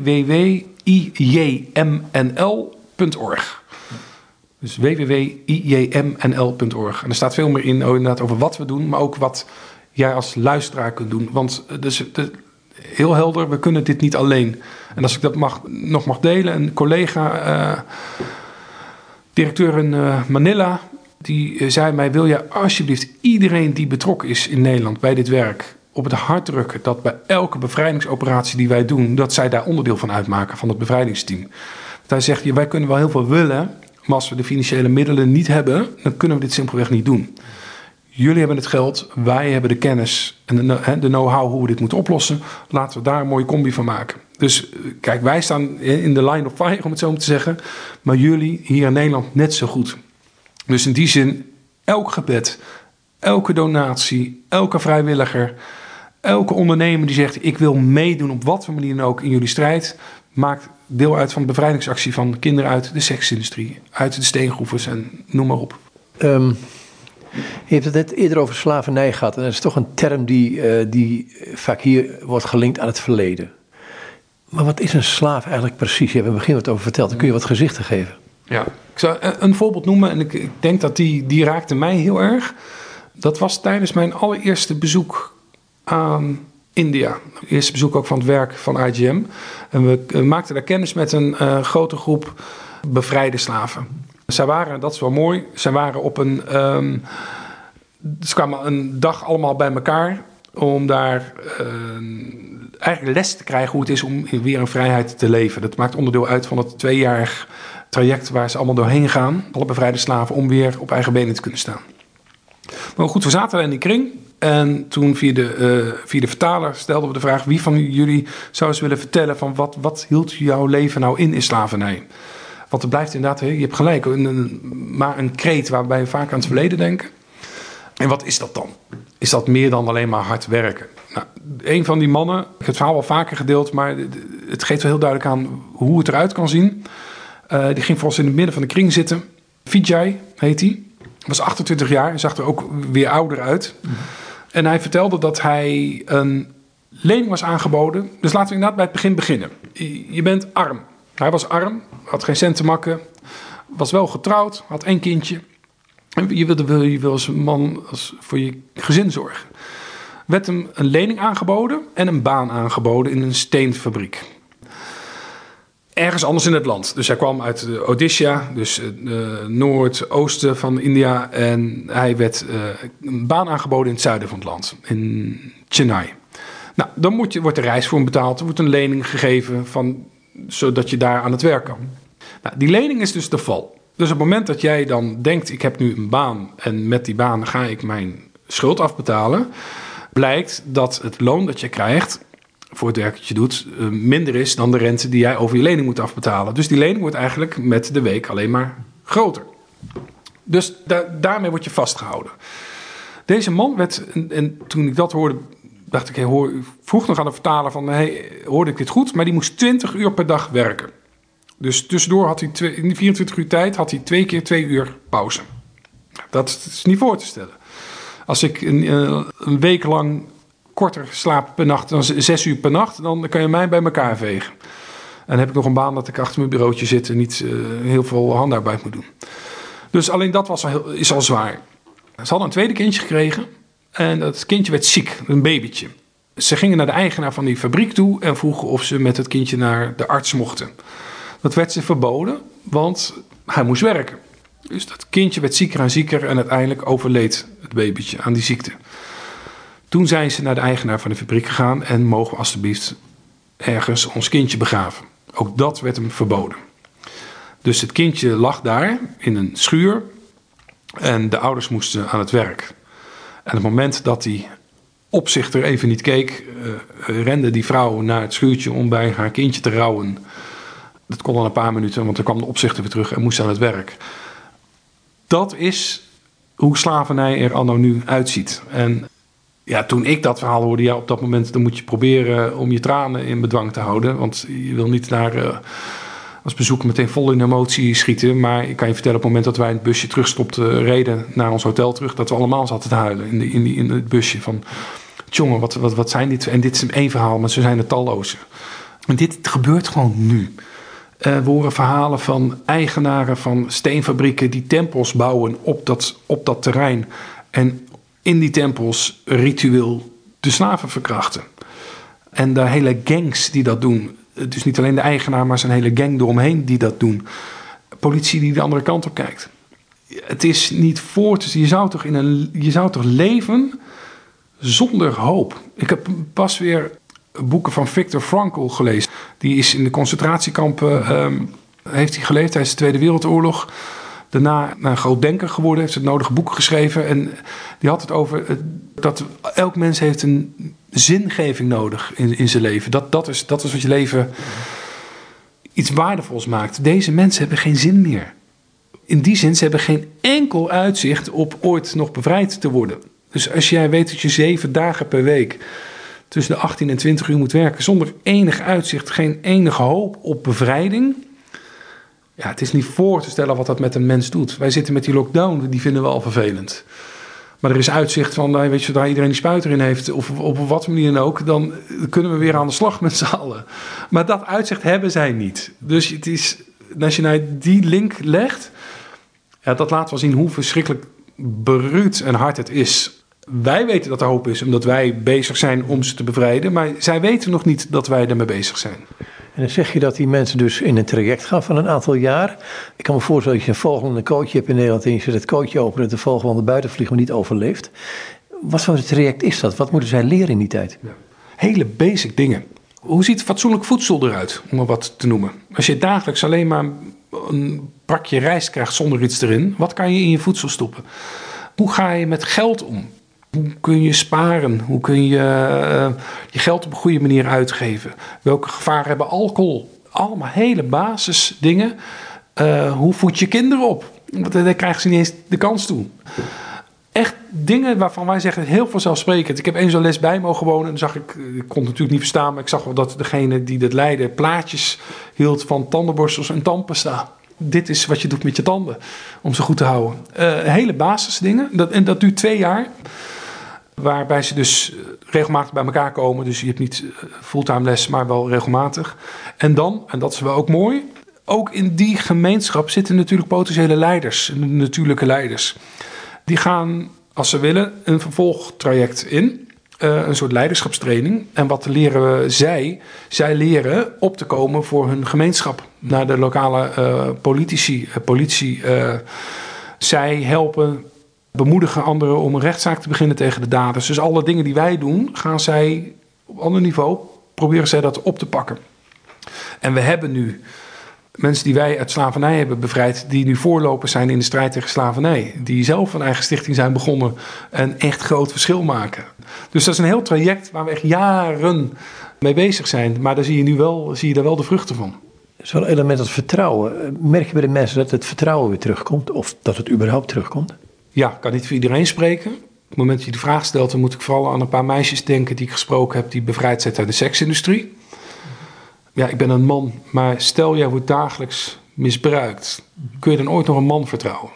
www.ijmnl.org. Dus www.ijmnl.org. En er staat veel meer in inderdaad over wat we doen, maar ook wat jij als luisteraar kunt doen. Want heel helder, we kunnen dit niet alleen. En als ik dat nog mag delen, een collega, directeur in Manila, die zei mij: wil je alsjeblieft iedereen die betrokken is in Nederland bij dit werk op het hart drukken dat bij elke bevrijdingsoperatie die wij doen, dat zij daar onderdeel van uitmaken, van het bevrijdingsteam. Want hij zegt: wij kunnen wel heel veel willen, maar als we de financiële middelen niet hebben, dan kunnen we dit simpelweg niet doen. Jullie hebben het geld, wij hebben de kennis en de know-how hoe we dit moeten oplossen. Laten we daar een mooie combi van maken. Dus kijk, wij staan in de line of fire, om het zo maar te zeggen. Maar jullie hier in Nederland net zo goed. Dus in die zin, elk gebed, elke donatie, elke vrijwilliger, elke ondernemer die zegt: ik wil meedoen op wat voor manier dan ook in jullie strijd, maakt deel uit van de bevrijdingsactie van kinderen uit de seksindustrie, uit de steengroevers en noem maar op. Je hebt het net eerder over slavernij gehad. En dat is toch een term die vaak hier wordt gelinkt aan het verleden. Maar wat is een slaaf eigenlijk precies? Je hebt in het begin wat over verteld. Dan kun je wat gezichten geven. Ja, ik zou een voorbeeld noemen en ik denk dat die raakte mij heel erg. Dat was tijdens mijn allereerste bezoek aan India. Het eerste bezoek ook van het werk van IGM. En we maakten daar kennis met een grote groep bevrijde slaven. Zij waren, dat is wel mooi, zij waren op ze kwamen een dag allemaal bij elkaar om daar eigenlijk les te krijgen hoe het is om weer in vrijheid te leven. Dat maakt onderdeel uit van het 2-jarig traject waar ze allemaal doorheen gaan, alle bevrijde slaven, om weer op eigen benen te kunnen staan. Maar goed, we zaten daar in die kring en toen via de vertaler stelden we de vraag: wie van jullie zou eens willen vertellen van wat hield jouw leven nou in slavernij? Want er blijft inderdaad, je hebt gelijk, maar een kreet waarbij we vaak aan het verleden denken. En wat is dat dan? Is dat meer dan alleen maar hard werken? Nou, een van die mannen, ik heb het verhaal wel vaker gedeeld, maar het geeft wel heel duidelijk aan hoe het eruit kan zien. Die ging voor ons in het midden van de kring zitten. Vijay heet hij. Was 28 jaar en zag er ook weer ouder uit. Mm-hmm. En hij vertelde dat hij een lening was aangeboden. Dus laten we inderdaad bij het begin beginnen. Je bent arm. Hij was arm, had geen cent te makken. Was wel getrouwd, had 1 kindje. En je wil als man voor je gezin zorgen. Werd hem een lening aangeboden en een baan aangeboden in een steenfabriek. Ergens anders in het land. Dus hij kwam uit Odisha, dus noordoosten van India. En hij werd een baan aangeboden in het zuiden van het land, in Chennai. Nou, dan wordt de reis voor hem betaald. Er wordt een lening gegeven zodat je daar aan het werk kan. Nou, die lening is dus de val. Dus op het moment dat jij dan denkt, ik heb nu een baan en met die baan ga ik mijn schuld afbetalen, blijkt dat het loon dat je krijgt voor het werk dat je doet minder is dan de rente die jij over je lening moet afbetalen. Dus die lening wordt eigenlijk met de week alleen maar groter. Dus daarmee word je vastgehouden. Deze man werd, en toen ik dat hoorde, dacht ik, vroeg nog aan de vertaler van, hoorde ik dit goed? Maar die moest 20 uur per dag werken. Dus tussendoor had hij in die 24 uur tijd had hij 2 keer 2 uur pauze. Dat is niet voor te stellen. Als ik een week lang korter slaap per nacht dan 6 uur per nacht, dan kan je mij bij elkaar vegen. En dan heb ik nog een baan dat ik achter mijn bureautje zit en niet heel veel handarbeid moet doen. Dus alleen dat is al zwaar. Ze hadden een tweede kindje gekregen en dat kindje werd ziek, een babytje. Ze gingen naar de eigenaar van die fabriek toe en vroegen of ze met het kindje naar de arts mochten. Dat werd ze verboden, want hij moest werken. Dus dat kindje werd zieker en zieker en uiteindelijk overleed het babytje aan die ziekte. Toen zijn ze naar de eigenaar van de fabriek gegaan en mogen we alstublieft ergens ons kindje begraven. Ook dat werd hem verboden. Dus het kindje lag daar in een schuur en de ouders moesten aan het werk. En op het moment dat die opzichter even niet keek, rende die vrouw naar het schuurtje om bij haar kindje te rouwen. Dat kon al een paar minuten, want dan kwam de opzichter weer terug en moest aan het werk. Dat is hoe slavernij er anno nu uitziet. En ja, toen ik dat verhaal hoorde, op dat moment dan moet je proberen om je tranen in bedwang te houden. Want je wil niet naar als bezoeker meteen vol in emotie schieten. Maar ik kan je vertellen, op het moment dat wij in het busje terugstopten, reden naar ons hotel terug, dat we allemaal zaten te huilen in het busje. Van, jongen, wat zijn dit? En dit is 1 verhaal, maar zo zijn er talloze. En dit gebeurt gewoon nu. We horen verhalen van eigenaren van steenfabrieken die tempels bouwen op dat terrein. En in die tempels ritueel de slaven verkrachten. En de hele gangs die dat doen. Dus niet alleen de eigenaar, maar zijn hele gang eromheen die dat doen. Politie die de andere kant op kijkt. Het is niet voor te zien. Je zou toch leven zonder hoop. Ik heb pas weer boeken van Viktor Frankl gelezen. Die is in de concentratiekampen heeft hij geleefd tijdens de Tweede Wereldoorlog. Daarna een groot denker geworden, heeft het nodige boeken geschreven. En die had het over dat elk mens heeft een zingeving nodig in zijn leven. Dat is wat je leven iets waardevols maakt. Deze mensen hebben geen zin meer. In die zin, ze hebben geen enkel uitzicht op ooit nog bevrijd te worden. Dus als jij weet dat je 7 dagen per week tussen de 18 en 20 uur moet werken, zonder enig uitzicht, geen enige hoop op bevrijding. Ja, het is niet voor te stellen wat dat met een mens doet. Wij zitten met die lockdown, die vinden we al vervelend. Maar er is uitzicht van, weet je, zodra iedereen die spuit erin heeft, of op wat manier dan ook, dan kunnen we weer aan de slag met z'n allen. Maar dat uitzicht hebben zij niet. Dus als je naar die link legt, dat laat wel zien hoe verschrikkelijk bruut en hard het is. Wij weten dat er hoop is, omdat wij bezig zijn om ze te bevrijden. Maar zij weten nog niet dat wij ermee bezig zijn. En dan zeg je dat die mensen dus in een traject gaan van een aantal jaar. Ik kan me voorstellen dat je een vogel en een kootje hebt in Nederland en je zet het kootje open en de vogel aan de buiten vliegt, maar niet overleeft. Wat voor een traject is dat? Wat moeten zij leren in die tijd? Ja. Hele basic dingen. Hoe ziet fatsoenlijk voedsel eruit, om maar wat te noemen? Als je dagelijks alleen maar een pakje rijst krijgt zonder iets erin, wat kan je in je voedsel stoppen? Hoe ga je met geld om? Hoe kun je sparen? Hoe kun je je geld op een goede manier uitgeven? Welke gevaren hebben alcohol? Allemaal hele basisdingen. Hoe voed je kinderen op? Want daar krijgen ze niet eens de kans toe. Echt dingen waarvan wij zeggen heel vanzelfsprekend. Ik heb eens zo'n les bij mogen wonen. En zag ik kon het natuurlijk niet verstaan, maar ik zag wel dat degene die dat leidde plaatjes hield van tandenborstels en tandpasta. Dit is wat je doet met je tanden om ze goed te houden. Hele basisdingen. En dat duurt 2 jaar. Waarbij ze dus regelmatig bij elkaar komen. Dus je hebt niet fulltime les, maar wel regelmatig. En dan, en dat is wel ook mooi, ook in die gemeenschap zitten natuurlijk potentiële leiders, natuurlijke leiders. Die gaan, als ze willen, een vervolgtraject in. Een soort leiderschapstraining. En wat leren zij? Zij leren op te komen voor hun gemeenschap. Naar de lokale politici, politie. Zij helpen, bemoedigen anderen om een rechtszaak te beginnen tegen de daders. Dus alle dingen die wij doen, gaan zij op ander niveau, proberen zij dat op te pakken. En we hebben nu mensen die wij uit slavernij hebben bevrijd, die nu voorlopers zijn in de strijd tegen slavernij. Die zelf een eigen stichting zijn begonnen en echt groot verschil maken. Dus dat is een heel traject waar we echt jaren mee bezig zijn. Maar daar zie je daar wel de vruchten van. Zo'n element als vertrouwen. Merk je bij de mensen dat het vertrouwen weer terugkomt? Of dat het überhaupt terugkomt? Ja, ik kan niet voor iedereen spreken. Op het moment dat je de vraag stelt, dan moet ik vooral aan een paar meisjes denken die ik gesproken heb, die bevrijd zijn uit de seksindustrie. Ja, ik ben een man, maar stel jij wordt dagelijks misbruikt. Kun je dan ooit nog een man vertrouwen?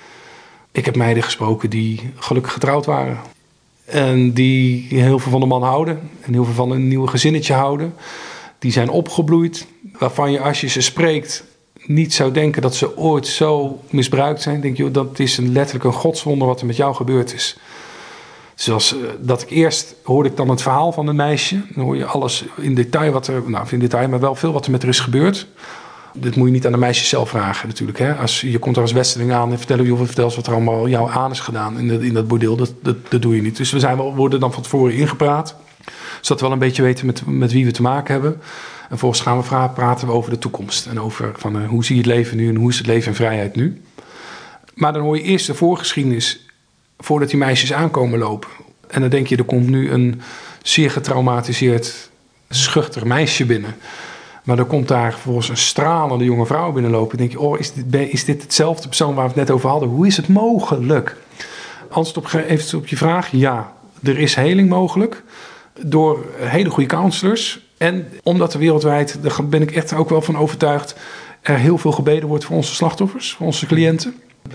Ik heb meiden gesproken die gelukkig getrouwd waren. En die heel veel van de man houden. En heel veel van een nieuw gezinnetje houden. Die zijn opgebloeid. Waarvan je als je ze spreekt niet zou denken dat ze ooit zo misbruikt zijn. Denk je, dat is letterlijk een godswonder wat er met jou gebeurd is. Zoals dat ik eerst hoorde ik dan het verhaal van een meisje. Dan hoor je alles in detail maar wel veel wat er met haar is gebeurd. Dit moet je niet aan de meisjes zelf vragen natuurlijk. Hè? Als je komt er als westerling aan en vertel eens wat er allemaal jou aan is gedaan in dat bordeel. Dat doe je niet. Dus we worden dan van tevoren ingepraat. Zodat we wel een beetje weten met wie we te maken hebben. En vervolgens gaan we praten we over de toekomst. En over hoe zie je het leven nu en hoe is het leven in vrijheid nu. Maar dan hoor je eerst de voorgeschiedenis voordat die meisjes aankomen lopen. En dan denk je, er komt nu een zeer getraumatiseerd, schuchter meisje binnen. Maar dan komt daar vervolgens een stralende jonge vrouw binnenlopen. Dan denk je, is dit hetzelfde persoon waar we het net over hadden? Hoe is het mogelijk? Antwoord op je vraag, ja. Er is heling mogelijk door hele goede counselors. En omdat er wereldwijd, daar ben ik echt ook wel van overtuigd, er heel veel gebeden wordt voor onze slachtoffers, voor onze cliënten.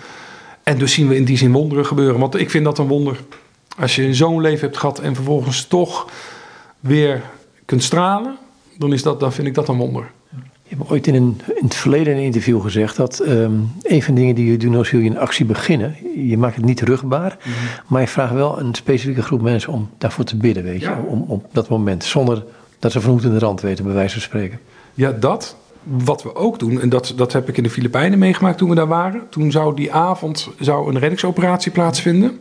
En dus zien we in die zin wonderen gebeuren. Want ik vind dat een wonder. Als je zo'n leven hebt gehad en vervolgens toch weer kunt stralen, dan vind ik dat een wonder. Je hebt ooit in het verleden in een interview gezegd dat een van de dingen die je doen als jullie een actie beginnen, je maakt het niet rugbaar, maar je vraagt wel een specifieke groep mensen om daarvoor te bidden, weet je, om dat moment, zonder dat ze van hoed in de rand weten, bij wijze van spreken. Ja, wat we ook doen, en dat heb ik in de Filipijnen meegemaakt toen we daar waren. Toen zou die avond een reddingsoperatie plaatsvinden.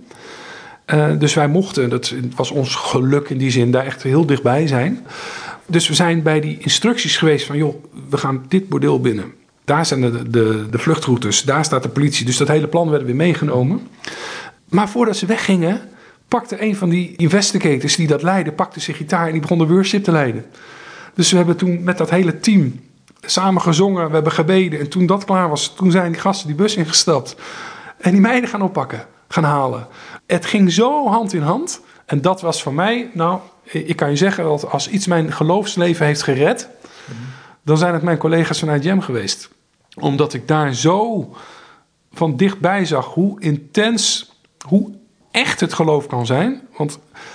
Dus wij mochten, dat was ons geluk in die zin, daar echt heel dichtbij zijn. Dus we zijn bij die instructies geweest van, joh, we gaan dit bordeel binnen. Daar zijn de vluchtroutes, daar staat de politie. Dus dat hele plan werd weer meegenomen. Maar voordat ze weggingen, pakte een van die investigators die dat leidde, pakte zijn gitaar en die begon de worship te leiden. Dus we hebben toen met dat hele team samen gezongen, we hebben gebeden. En toen dat klaar was, toen zijn die gasten die bus ingestapt. En die meiden gaan halen. Het ging zo hand in hand. En dat was voor mij, ik kan je zeggen dat als iets mijn geloofsleven heeft gered, dan zijn het mijn collega's vanuit JEM geweest. Omdat ik daar zo van dichtbij zag hoe intens, hoe echt het geloof kan zijn. Want,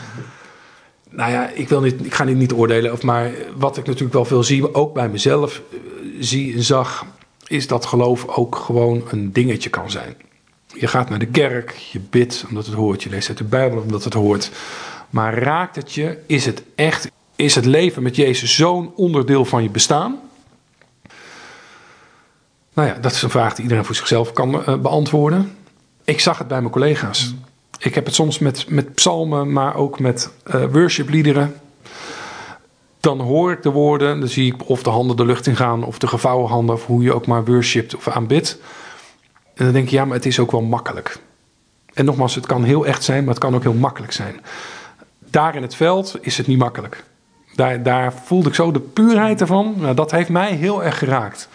ik ga niet oordelen, maar wat ik natuurlijk wel veel zie, ook bij mezelf zie en zag, is dat geloof ook gewoon een dingetje kan zijn. Je gaat naar de kerk, je bidt omdat het hoort, je leest uit de Bijbel omdat het hoort. Maar raakt het je? Is het echt? Is het leven met Jezus zo'n onderdeel van je bestaan? Nou ja, dat is een vraag die iedereen voor zichzelf kan beantwoorden. Ik zag het bij mijn collega's. Ik heb het soms met psalmen, maar ook met worshipliederen. Dan hoor ik de woorden, dan zie ik of de handen de lucht in gaan, of de gevouwen handen, of hoe je ook maar worshipt of aanbidt. En dan denk je, ja, maar het is ook wel makkelijk. En nogmaals, het kan heel echt zijn, maar het kan ook heel makkelijk zijn. Daar in het veld is het niet makkelijk. Daar voelde ik zo de puurheid ervan. Nou, dat heeft mij heel erg geraakt.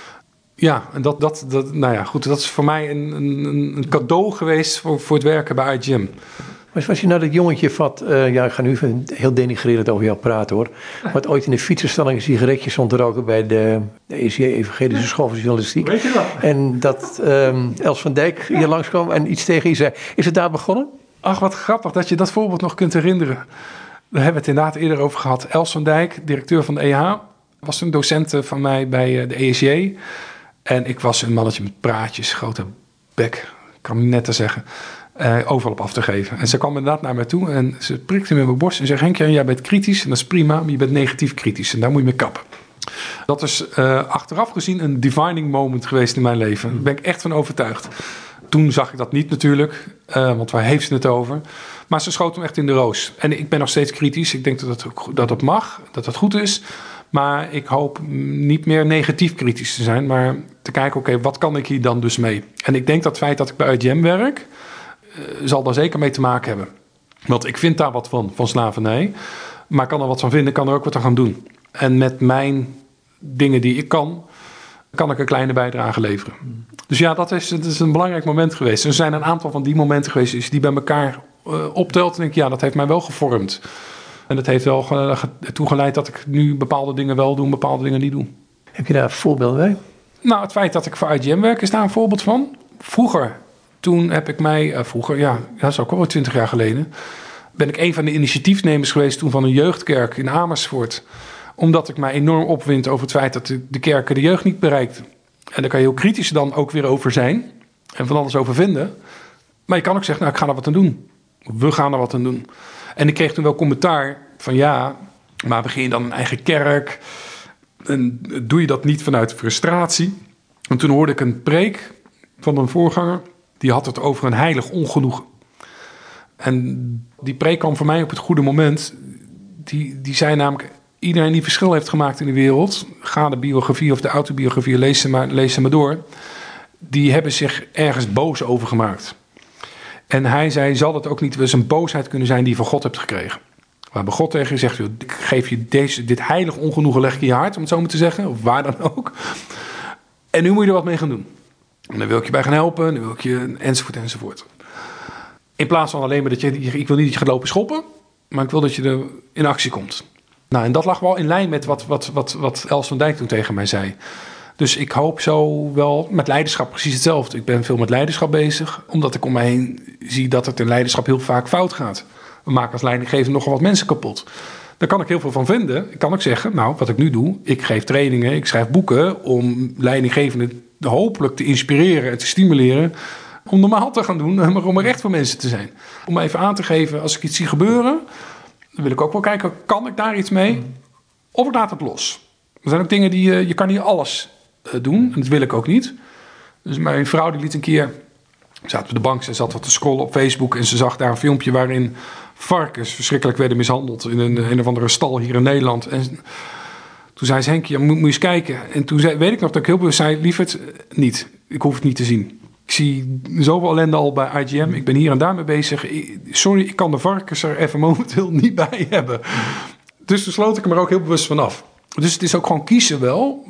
Ja, en nou ja, goed, dat is voor mij een cadeau geweest voor het werken bij IGM. Maar als je nou dat jongetje vat, ik ga nu heel denigrerend over jou praten hoor. Wat ooit in de fietsenstalling een sigaretje stond te roken bij de ECJ, Evangelische School van Journalistiek. Weet je dat? En dat Els van Dijk hier langskwam en iets tegen je zei. Is het daar begonnen? Ach, wat grappig dat je dat voorbeeld nog kunt herinneren. Daar hebben we het inderdaad eerder over gehad. Els van Dijk, directeur van de EH, was een docent van mij bij de ESJ. En ik was een mannetje met praatjes, grote bek, kan ik net te zeggen, overal op af te geven. En ze kwam inderdaad naar mij toe en ze prikte me in mijn borst en zei: Henk-Jan, jij bent kritisch en dat is prima, maar je bent negatief kritisch en daar moet je mee kappen. Dat is achteraf gezien een defining moment geweest in mijn leven. Daar ben ik echt van overtuigd. Toen zag ik dat niet natuurlijk, want waar heeft ze het over? Maar ze schoot hem echt in de roos. En ik ben nog steeds kritisch. Ik denk dat het mag, dat het goed is. Maar ik hoop niet meer negatief kritisch te zijn, maar te kijken, oké, wat kan ik hier dan dus mee? En ik denk dat het feit dat ik bij IGM werk, zal daar zeker mee te maken hebben. Want ik vind daar wat van slavernij. Maar kan er wat van vinden, kan er ook wat aan gaan doen. En met mijn dingen die ik kan ik een kleine bijdrage leveren. Dus ja, dat is een belangrijk moment geweest. Er zijn een aantal van die momenten geweest die bij elkaar optelt. En denk ik, ja, dat heeft mij wel gevormd. En dat heeft wel ertoe geleid dat ik nu bepaalde dingen wel doe en bepaalde dingen niet doe. Heb je daar voorbeelden bij? Nou, het feit dat ik voor IGM werk is daar een voorbeeld van. Vroeger, toen heb ik mij, dat is ook al 20 jaar geleden, ben ik een van de initiatiefnemers geweest toen van een jeugdkerk in Amersfoort. Omdat ik mij enorm opwind over het feit dat de kerken de jeugd niet bereikt. En daar kan je heel kritisch dan ook weer over zijn. En van alles over vinden. Maar je kan ook zeggen, nou, ik ga er wat aan doen. We gaan er wat aan doen. En ik kreeg toen wel commentaar van ja, maar begin je dan een eigen kerk? En doe je dat niet vanuit frustratie? En toen hoorde ik een preek van een voorganger. Die had het over een heilig ongenoegen. En die preek kwam voor mij op het goede moment. Die zei namelijk, iedereen die verschil heeft gemaakt in de wereld, ga de biografie of de autobiografie, lees ze maar door. Die hebben zich ergens boos over gemaakt. En hij zei, zal het ook niet wel eens een boosheid kunnen zijn die je van God hebt gekregen? Waarbij God tegen je zegt, ik geef je dit heilig ongenoegen, leg ik in je hart, om het zo maar te zeggen. Of waar dan ook. En nu moet je er wat mee gaan doen. En dan wil ik je bij gaan helpen, dan wil ik je enzovoort. In plaats van alleen maar ik wil niet dat je gaat lopen schoppen, maar ik wil dat je er in actie komt. Nou, en dat lag wel in lijn met wat Els van Dijk toen tegen mij zei. Dus ik hoop zo wel met leiderschap precies hetzelfde. Ik ben veel met leiderschap bezig, omdat ik om mij heen zie dat het in leiderschap heel vaak fout gaat. We maken als leidinggever nogal wat mensen kapot. Daar kan ik heel veel van vinden. Ik kan ook zeggen, nou, wat ik nu doe, ik geef trainingen, ik schrijf boeken om leidinggevenden hopelijk te inspireren en te stimuleren om normaal te gaan doen, maar om er echt voor mensen te zijn. Om even aan te geven, als ik iets zie gebeuren, dan wil ik ook wel kijken, kan ik daar iets mee? Of ik laat het los. Er zijn ook dingen die je kan niet alles doen. En dat wil ik ook niet. Dus mijn vrouw die liet een keer, zaten op de bank, ze zat wat te scrollen op Facebook en ze zag daar een filmpje waarin varkens verschrikkelijk werden mishandeld in een of andere stal hier in Nederland. En toen zei ze, Henk, je moet eens kijken. En toen weet ik nog dat ik heel bewust zei, lieverd, niet. Ik hoef het niet te zien. Ik zie zoveel ellende al bij IGM. Ik ben hier en daar mee bezig. Sorry, ik kan de varkens er even momenteel niet bij hebben. Dus toen sloot ik hem er ook heel bewust van af. Dus het is ook gewoon kiezen wel.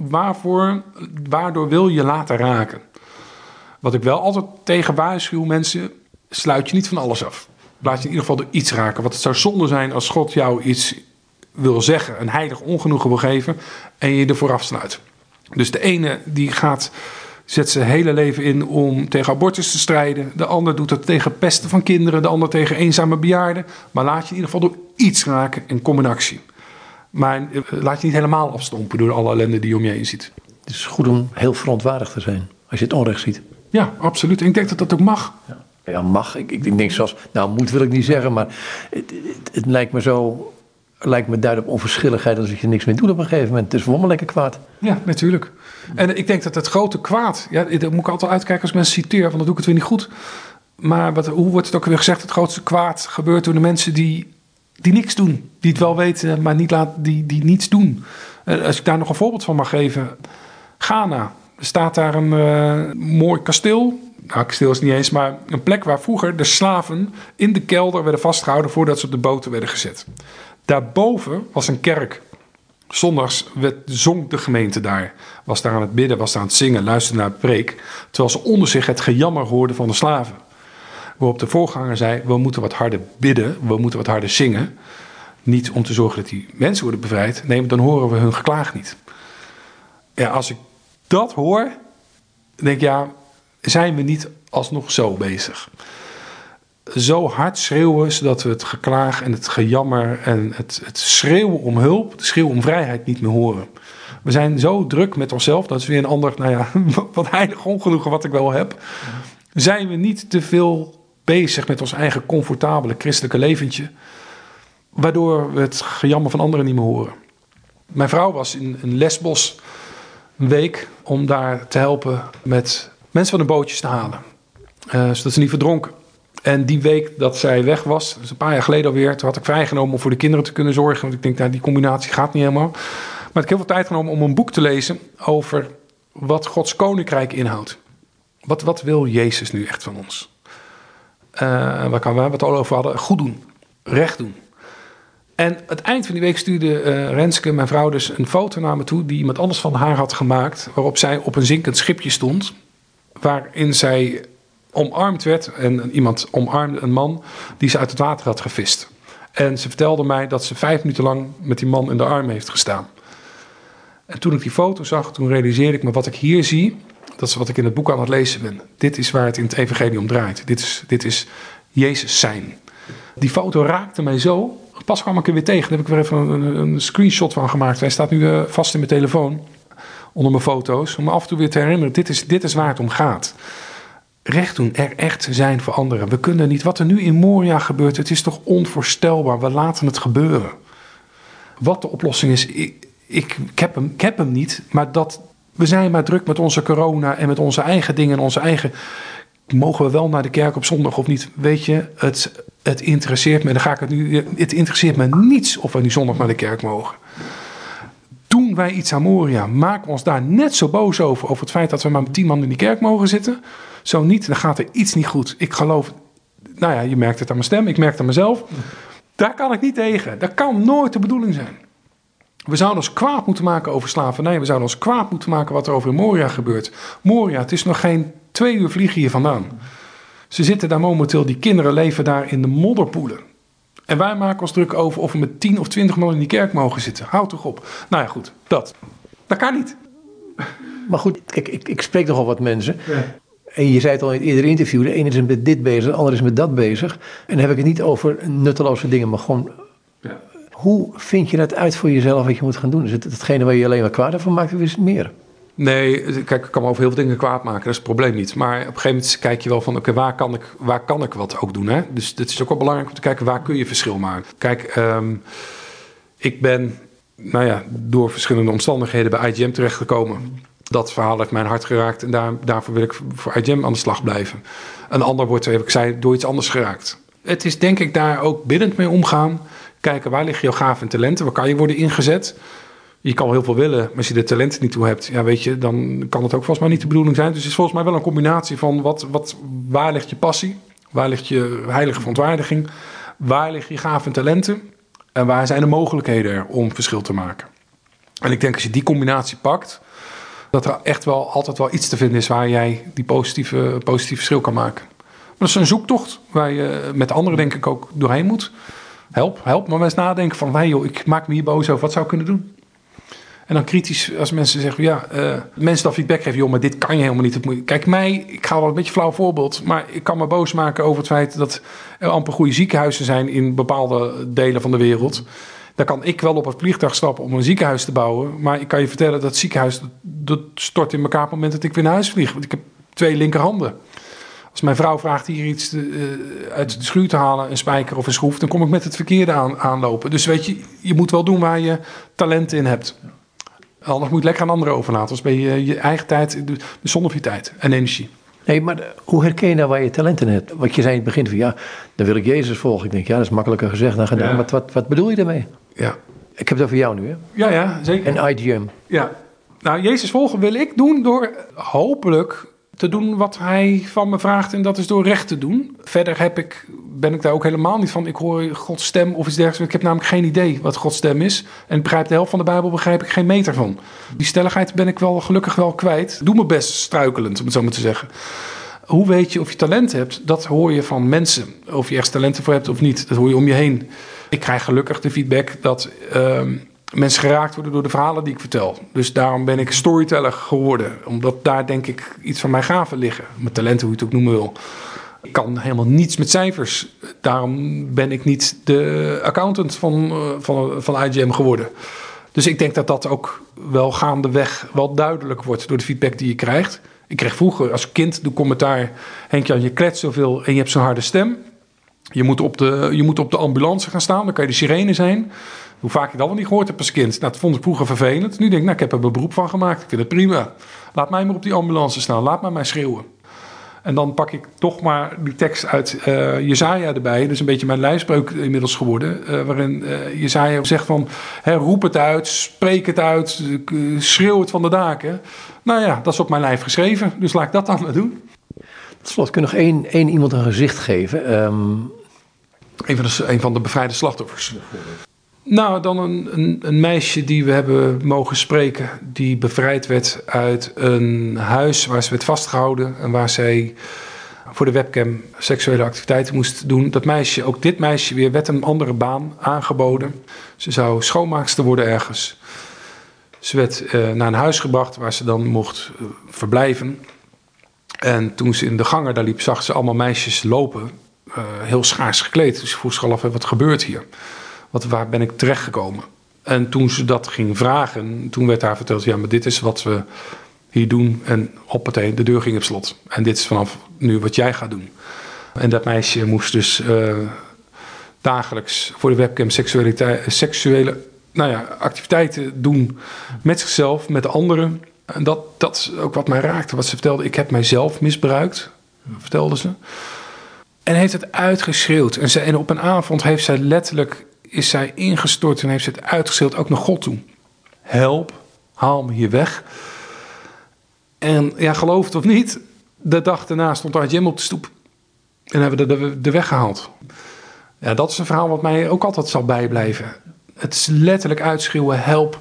Waardoor wil je laten raken? Wat ik wel altijd tegen waarschuw mensen, sluit je niet van alles af. Laat je in ieder geval door iets raken. Want het zou zonde zijn als God jou iets wil zeggen, een heilig ongenoegen wil geven en je ervoor afsluit. Dus de ene die zet zijn hele leven in om tegen abortus te strijden. De ander doet het tegen pesten van kinderen. De ander tegen eenzame bejaarden. Maar laat je in ieder geval door iets raken en kom in actie. Maar laat je niet helemaal afstompen door alle ellende die je om je heen ziet. Dus Het is goed om heel verontwaardigd te zijn als je het onrecht ziet. Ja, absoluut. En ik denk dat dat ook mag. Ja, mag. Ik denk zelfs, moet wil ik niet zeggen, maar het lijkt me zo... lijkt me duidelijk onverschilligheid als je niks meer doet op een gegeven moment. Het is gewoon lekker kwaad. Ja, natuurlijk. En ik denk dat het grote kwaad... Ja, daar moet ik altijd uitkijken als ik mensen citeer, want dan doe ik het weer niet goed. Maar hoe wordt het ook weer gezegd? Het grootste kwaad gebeurt door de mensen die niks doen. Die het wel weten, maar die niets doen. Als ik daar nog een voorbeeld van mag geven. Ghana. Er staat daar een mooi kasteel. Nou, kasteel is niet eens, maar een plek waar vroeger de slaven in de kelder werden vastgehouden voordat ze op de boten werden gezet. Daarboven was een kerk. Zondags zong de gemeente daar. Was daar aan het bidden, was daar aan het zingen, luisterde naar de preek. Terwijl ze onder zich het gejammer hoorden van de slaven. Waarop de voorganger zei, we moeten wat harder bidden, we moeten wat harder zingen. Niet om te zorgen dat die mensen worden bevrijd. Nee, dan horen we hun geklaag niet. Ja, als ik dat hoor, denk ik, zijn we niet alsnog zo bezig? Zo hard schreeuwen, zodat we het geklaag en het gejammer en het schreeuwen om hulp, het schreeuwen om vrijheid niet meer horen. We zijn zo druk met onszelf, dat is weer een ander, wat heilig ongenoegen wat ik wel heb. Zijn we niet te veel bezig met ons eigen comfortabele christelijke leventje, waardoor we het gejammer van anderen niet meer horen. Mijn vrouw was in Lesbos een week om daar te helpen met mensen van de bootjes te halen. Zodat ze niet verdronken. En die week dat zij weg was, dus een paar jaar geleden alweer, toen had ik vrijgenomen om voor de kinderen te kunnen zorgen. Want ik denk, die combinatie gaat niet helemaal. Maar ik heb heel veel tijd genomen om een boek te lezen over wat Gods koninkrijk inhoudt. Wat wil Jezus nu echt van ons? Wat we het al over hadden, goed doen, recht doen. En het eind van die week stuurde Renske, mijn vrouw, dus een foto naar me toe die iemand anders van haar had gemaakt, waarop zij op een zinkend schipje stond, waarin zij omarmd werd en iemand omarmde een man die ze uit het water had gevist. En ze vertelde mij dat ze 5 minuten lang met die man in de armen heeft gestaan. En toen ik die foto zag, toen realiseerde ik me wat ik hier zie, dat is wat ik in het boek aan het lezen ben. Dit is waar het in het evangelie om draait. Dit is Jezus zijn. Die foto raakte mij zo. Pas kwam ik er weer tegen. Daar heb ik weer even een screenshot van gemaakt. Hij staat nu vast in mijn telefoon. Onder mijn foto's. Om me af en toe weer te herinneren. Dit is waar het om gaat. Recht doen. Er echt zijn voor anderen. We kunnen niet. Wat er nu in Moria gebeurt. Het is toch onvoorstelbaar. We laten het gebeuren. Wat de oplossing is. Ik heb hem niet. Maar we zijn maar druk met onze corona. En met onze eigen dingen. En onze eigen... Mogen we wel naar de kerk op zondag of niet? Weet je, het interesseert me. Dan ga ik het interesseert me niets of we nu zondag naar de kerk mogen. Doen wij iets aan Moria? Maken we ons daar net zo boos over het feit dat we maar met 10 man in die kerk mogen zitten? Zo niet, dan gaat er iets niet goed. Ik geloof, je merkt het aan mijn stem, ik merk het aan mezelf. Daar kan ik niet tegen. Dat kan nooit de bedoeling zijn. We zouden ons kwaad moeten maken over slavernij. We zouden ons kwaad moeten maken wat er over in Moria gebeurt. Moria, het is nog geen 2 uur vliegen hier vandaan. Ze zitten daar momenteel, die kinderen leven daar in de modderpoelen. En wij maken ons druk over of we met 10 of 20 man in die kerk mogen zitten. Houd toch op. Nou ja, goed, dat kan niet. Maar goed, kijk, ik spreek nogal wat mensen. Ja. En je zei het al in het eerdere interview, de ene is met dit bezig, de andere is met dat bezig. En dan heb ik het niet over nutteloze dingen, maar gewoon... Ja. Hoe vind je dat uit voor jezelf wat je moet gaan doen? Is het hetgene waar je alleen maar kwaad van maakt of is het meer? Nee, kijk, ik kan me over heel veel dingen kwaad maken. Dat is het probleem niet. Maar op een gegeven moment kijk je wel van... Oké, waar kan ik wat ook doen? Hè? Dus het is ook wel belangrijk om te kijken... waar kun je verschil maken? Kijk, ik ben door verschillende omstandigheden... bij IGM terechtgekomen. Dat verhaal heeft mijn hart geraakt... en daarvoor wil ik voor IGM aan de slag blijven. Een ander wordt, heb ik zei, door iets anders geraakt. Het is denk ik daar ook biddend mee omgaan... Kijken, waar liggen jouw gaven en talenten? Waar kan je worden ingezet? Je kan wel heel veel willen, maar als je de talenten niet toe hebt... dan kan het ook volgens mij niet de bedoeling zijn. Dus het is volgens mij wel een combinatie van... waar ligt je passie? Waar ligt je heilige verontwaardiging? Waar liggen je gaven en talenten? En waar zijn de mogelijkheden er om verschil te maken? En ik denk als je die combinatie pakt... dat er echt wel altijd wel iets te vinden is... waar jij die positieve verschil kan maken. Maar dat is een zoektocht waar je met anderen denk ik ook doorheen moet... Help maar eens nadenken van... ik maak me hier boos over, wat zou ik kunnen doen? En dan kritisch als mensen zeggen... mensen dan feedback geven... maar dit kan je helemaal niet. Kijk, ik ga wel een beetje flauw voorbeeld... maar ik kan me boos maken over het feit... dat er amper goede ziekenhuizen zijn... in bepaalde delen van de wereld... Dan kan ik wel op het vliegtuig stappen om een ziekenhuis te bouwen. Maar ik kan je vertellen dat het ziekenhuis dat stort in elkaar op het moment dat ik weer naar huis vlieg. Want ik heb 2 linkerhanden. Als mijn vrouw vraagt hier iets uit de schuur te halen, een spijker of een schroef, dan kom ik met het verkeerde aanlopen. Dus weet je, je moet wel doen waar je talent in hebt. Anders moet je lekker aan anderen overlaten. Anders ben je je eigen tijd, de zonde van je tijd en energie. Nee, maar hoe herken je nou waar je talent in hebt? Want je zei in het begin van, ja, dan wil ik Jezus volgen. Ik denk, ja, dat is makkelijker gezegd dan gedaan. Ja. Wat bedoel je daarmee? Ja. Ik heb het over jou nu, hè? Ja, zeker. En IGM. Ja. Nou, Jezus volgen wil ik doen door hopelijk te doen wat hij van me vraagt. En dat is door recht te doen. Verder ben ik daar ook helemaal niet van. Ik hoor Gods stem of iets dergelijks. Ik heb namelijk geen idee wat Gods stem is. En ik begrijp de helft van de Bijbel begrijp ik geen meter van. Die stelligheid ben ik gelukkig wel kwijt. Doe me best struikelend, om het zo maar te zeggen. Hoe weet je of je talent hebt? Dat hoor je van mensen. Of je echt talenten voor hebt of niet. Dat hoor je om je heen. Ik krijg gelukkig de feedback dat mensen geraakt worden door de verhalen die ik vertel. Dus daarom ben ik storyteller geworden. Omdat daar denk ik iets van mijn gaven liggen. Mijn talenten, hoe je het ook noemen wil. Ik kan helemaal niets met cijfers. Daarom ben ik niet de accountant van IGM geworden. Dus ik denk dat dat ook wel gaandeweg wel duidelijk wordt door de feedback die je krijgt. Ik kreeg vroeger als kind de commentaar: Henk-Jan, je kletst zoveel en je hebt zo'n harde stem. Je moet op de ambulance gaan staan, dan kan je de sirene zijn. Hoe vaak je dat wel niet gehoord hebt als kind. Nou, dat vond ik vroeger vervelend. Nu denk ik, ik heb er mijn beroep van gemaakt. Ik vind het prima. Laat mij maar op die ambulance staan. Laat mij schreeuwen. En dan pak ik toch maar die tekst uit Jesaja erbij. Dus een beetje mijn lijfspreuk inmiddels geworden. Waarin Jesaja zegt van, roep het uit, spreek het uit, schreeuw het van de daken. Nou ja, dat is op mijn lijf geschreven. Dus laat ik dat dan maar doen. Tot slot, kun je nog één iemand een gezicht geven? Een van de bevrijde slachtoffers. Nou, dan een meisje die we hebben mogen spreken, die bevrijd werd uit een huis waar ze werd vastgehouden en waar zij voor de webcam seksuele activiteiten moest doen. Ook dit meisje weer werd een andere baan aangeboden. Ze zou schoonmaakster worden ergens. Ze werd naar een huis gebracht waar ze dan mocht verblijven. En toen ze in de gangen daar liep, zag ze allemaal meisjes lopen, heel schaars gekleed. Dus ze vroeg zich al af, wat gebeurt hier? Waar ben ik terechtgekomen? En toen ze dat ging vragen, toen werd haar verteld, ja, maar dit is wat we hier doen. En hoppatee, de deur ging op slot. En dit is vanaf nu wat jij gaat doen. En dat meisje moest dus dagelijks voor de webcam seksuele activiteiten doen met zichzelf, met de anderen. En dat is ook wat mij raakte. Wat ze vertelde, ik heb mijzelf misbruikt, vertelde ze. En heeft het uitgeschreeuwd. En op een avond heeft zij letterlijk, is zij ingestort en heeft ze het uitgeschreeuwd, ook naar God toe. Help, haal me hier weg. En ja, geloof het of niet, de dag daarna stond IGM op de stoep. En hebben we de weggehaald. Ja, dat is een verhaal wat mij ook altijd zal bijblijven. Het is letterlijk uitschreeuwen, help.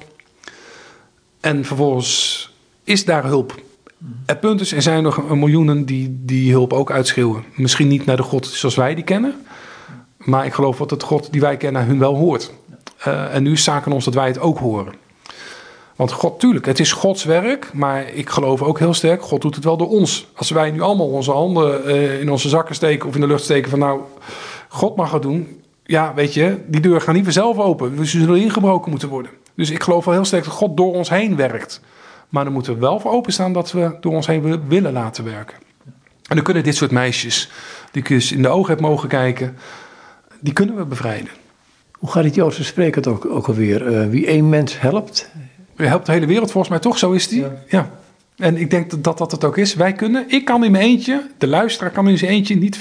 En vervolgens is daar hulp. Het punt is, er zijn nog miljoenen die hulp ook uitschreeuwen. Misschien niet naar de God zoals wij die kennen. Maar ik geloof dat het God die wij kennen hun wel hoort. En nu is zaak aan ons dat wij het ook horen. Want God, tuurlijk, het is Gods werk. Maar ik geloof ook heel sterk, God doet het wel door ons. Als wij nu allemaal onze handen in onze zakken steken of in de lucht steken van nou, God mag het doen. Ja, weet je, die deur gaat niet vanzelf open. Dus ze zullen ingebroken moeten worden. Dus ik geloof wel heel sterk dat God door ons heen werkt. Maar dan moeten we wel voor openstaan dat we door ons heen willen laten werken. En dan kunnen dit soort meisjes, die ik eens in de ogen heb mogen kijken, die kunnen we bevrijden. Hoe gaat het Joodse spreekwoord ook alweer? Wie één mens helpt? Je helpt de hele wereld volgens mij toch, zo is die. Ja. En ik denk dat het ook is. Ik kan in mijn eentje, de luisteraar kan in zijn eentje niet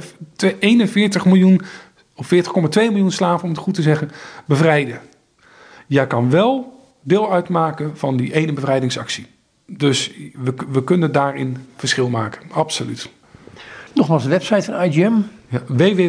41 miljoen of 40,2 miljoen slaven, om het goed te zeggen, bevrijden. Jij kan wel deel uitmaken van die ene bevrijdingsactie. Dus we kunnen daarin verschil maken. Absoluut. Nogmaals de website van IGM. Ja,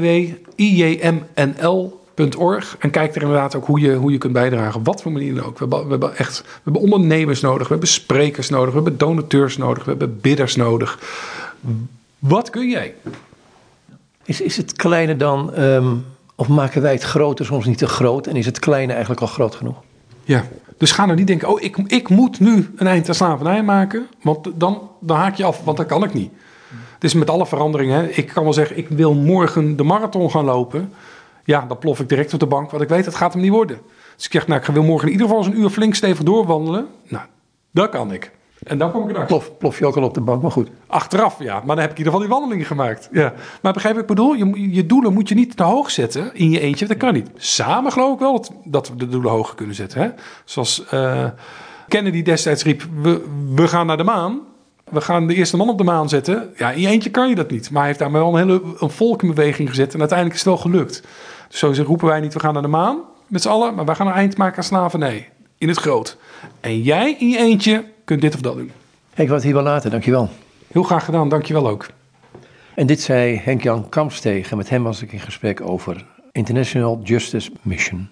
www.ijmnl.org. En kijk er inderdaad ook hoe je kunt bijdragen. Op wat voor manier dan ook. We hebben ondernemers nodig. We hebben sprekers nodig. We hebben donateurs nodig. We hebben bidders nodig. Wat kun jij? Is het kleine dan, of maken wij het groter soms niet te groot? En is het kleine eigenlijk al groot genoeg? Ja, dus ga nou niet denken, ik moet nu een eind aan slavernij maken. Want dan haak je af, want dat kan ik niet. Het is met alle veranderingen. Hè. Ik kan wel zeggen, ik wil morgen de marathon gaan lopen. Ja, dan plof ik direct op de bank, want ik weet, het gaat hem niet worden. Dus ik zeg, nou, ik wil morgen in ieder geval eens een uur flink stevig doorwandelen. Nou, dat kan ik. En dan kom ik erachter. Plof je ook al op de bank, maar goed. Achteraf, ja. Maar dan heb ik in ieder geval die wandelingen gemaakt. Ja. Maar begrijp ik bedoel? Je doelen moet je niet te hoog zetten in je eentje. Dat kan niet. Samen geloof ik wel dat we de doelen hoger kunnen zetten. Hè? Zoals Kennedy destijds riep, we gaan naar de maan. We gaan de eerste man op de maan zetten. Ja, in je eentje kan je dat niet. Maar hij heeft daarmee wel een volk in beweging gezet. En uiteindelijk is het wel gelukt. Dus zo roepen wij niet, we gaan naar de maan met z'n allen. Maar wij gaan een eind maken aan slavernij. In het groot. En jij in je eentje kunt dit of dat doen. Ik wou het hier wel laten, dankjewel. Heel graag gedaan, dankjewel ook. En dit zei Henk-Jan Kamstegen. Met hem was ik in gesprek over International Justice Mission.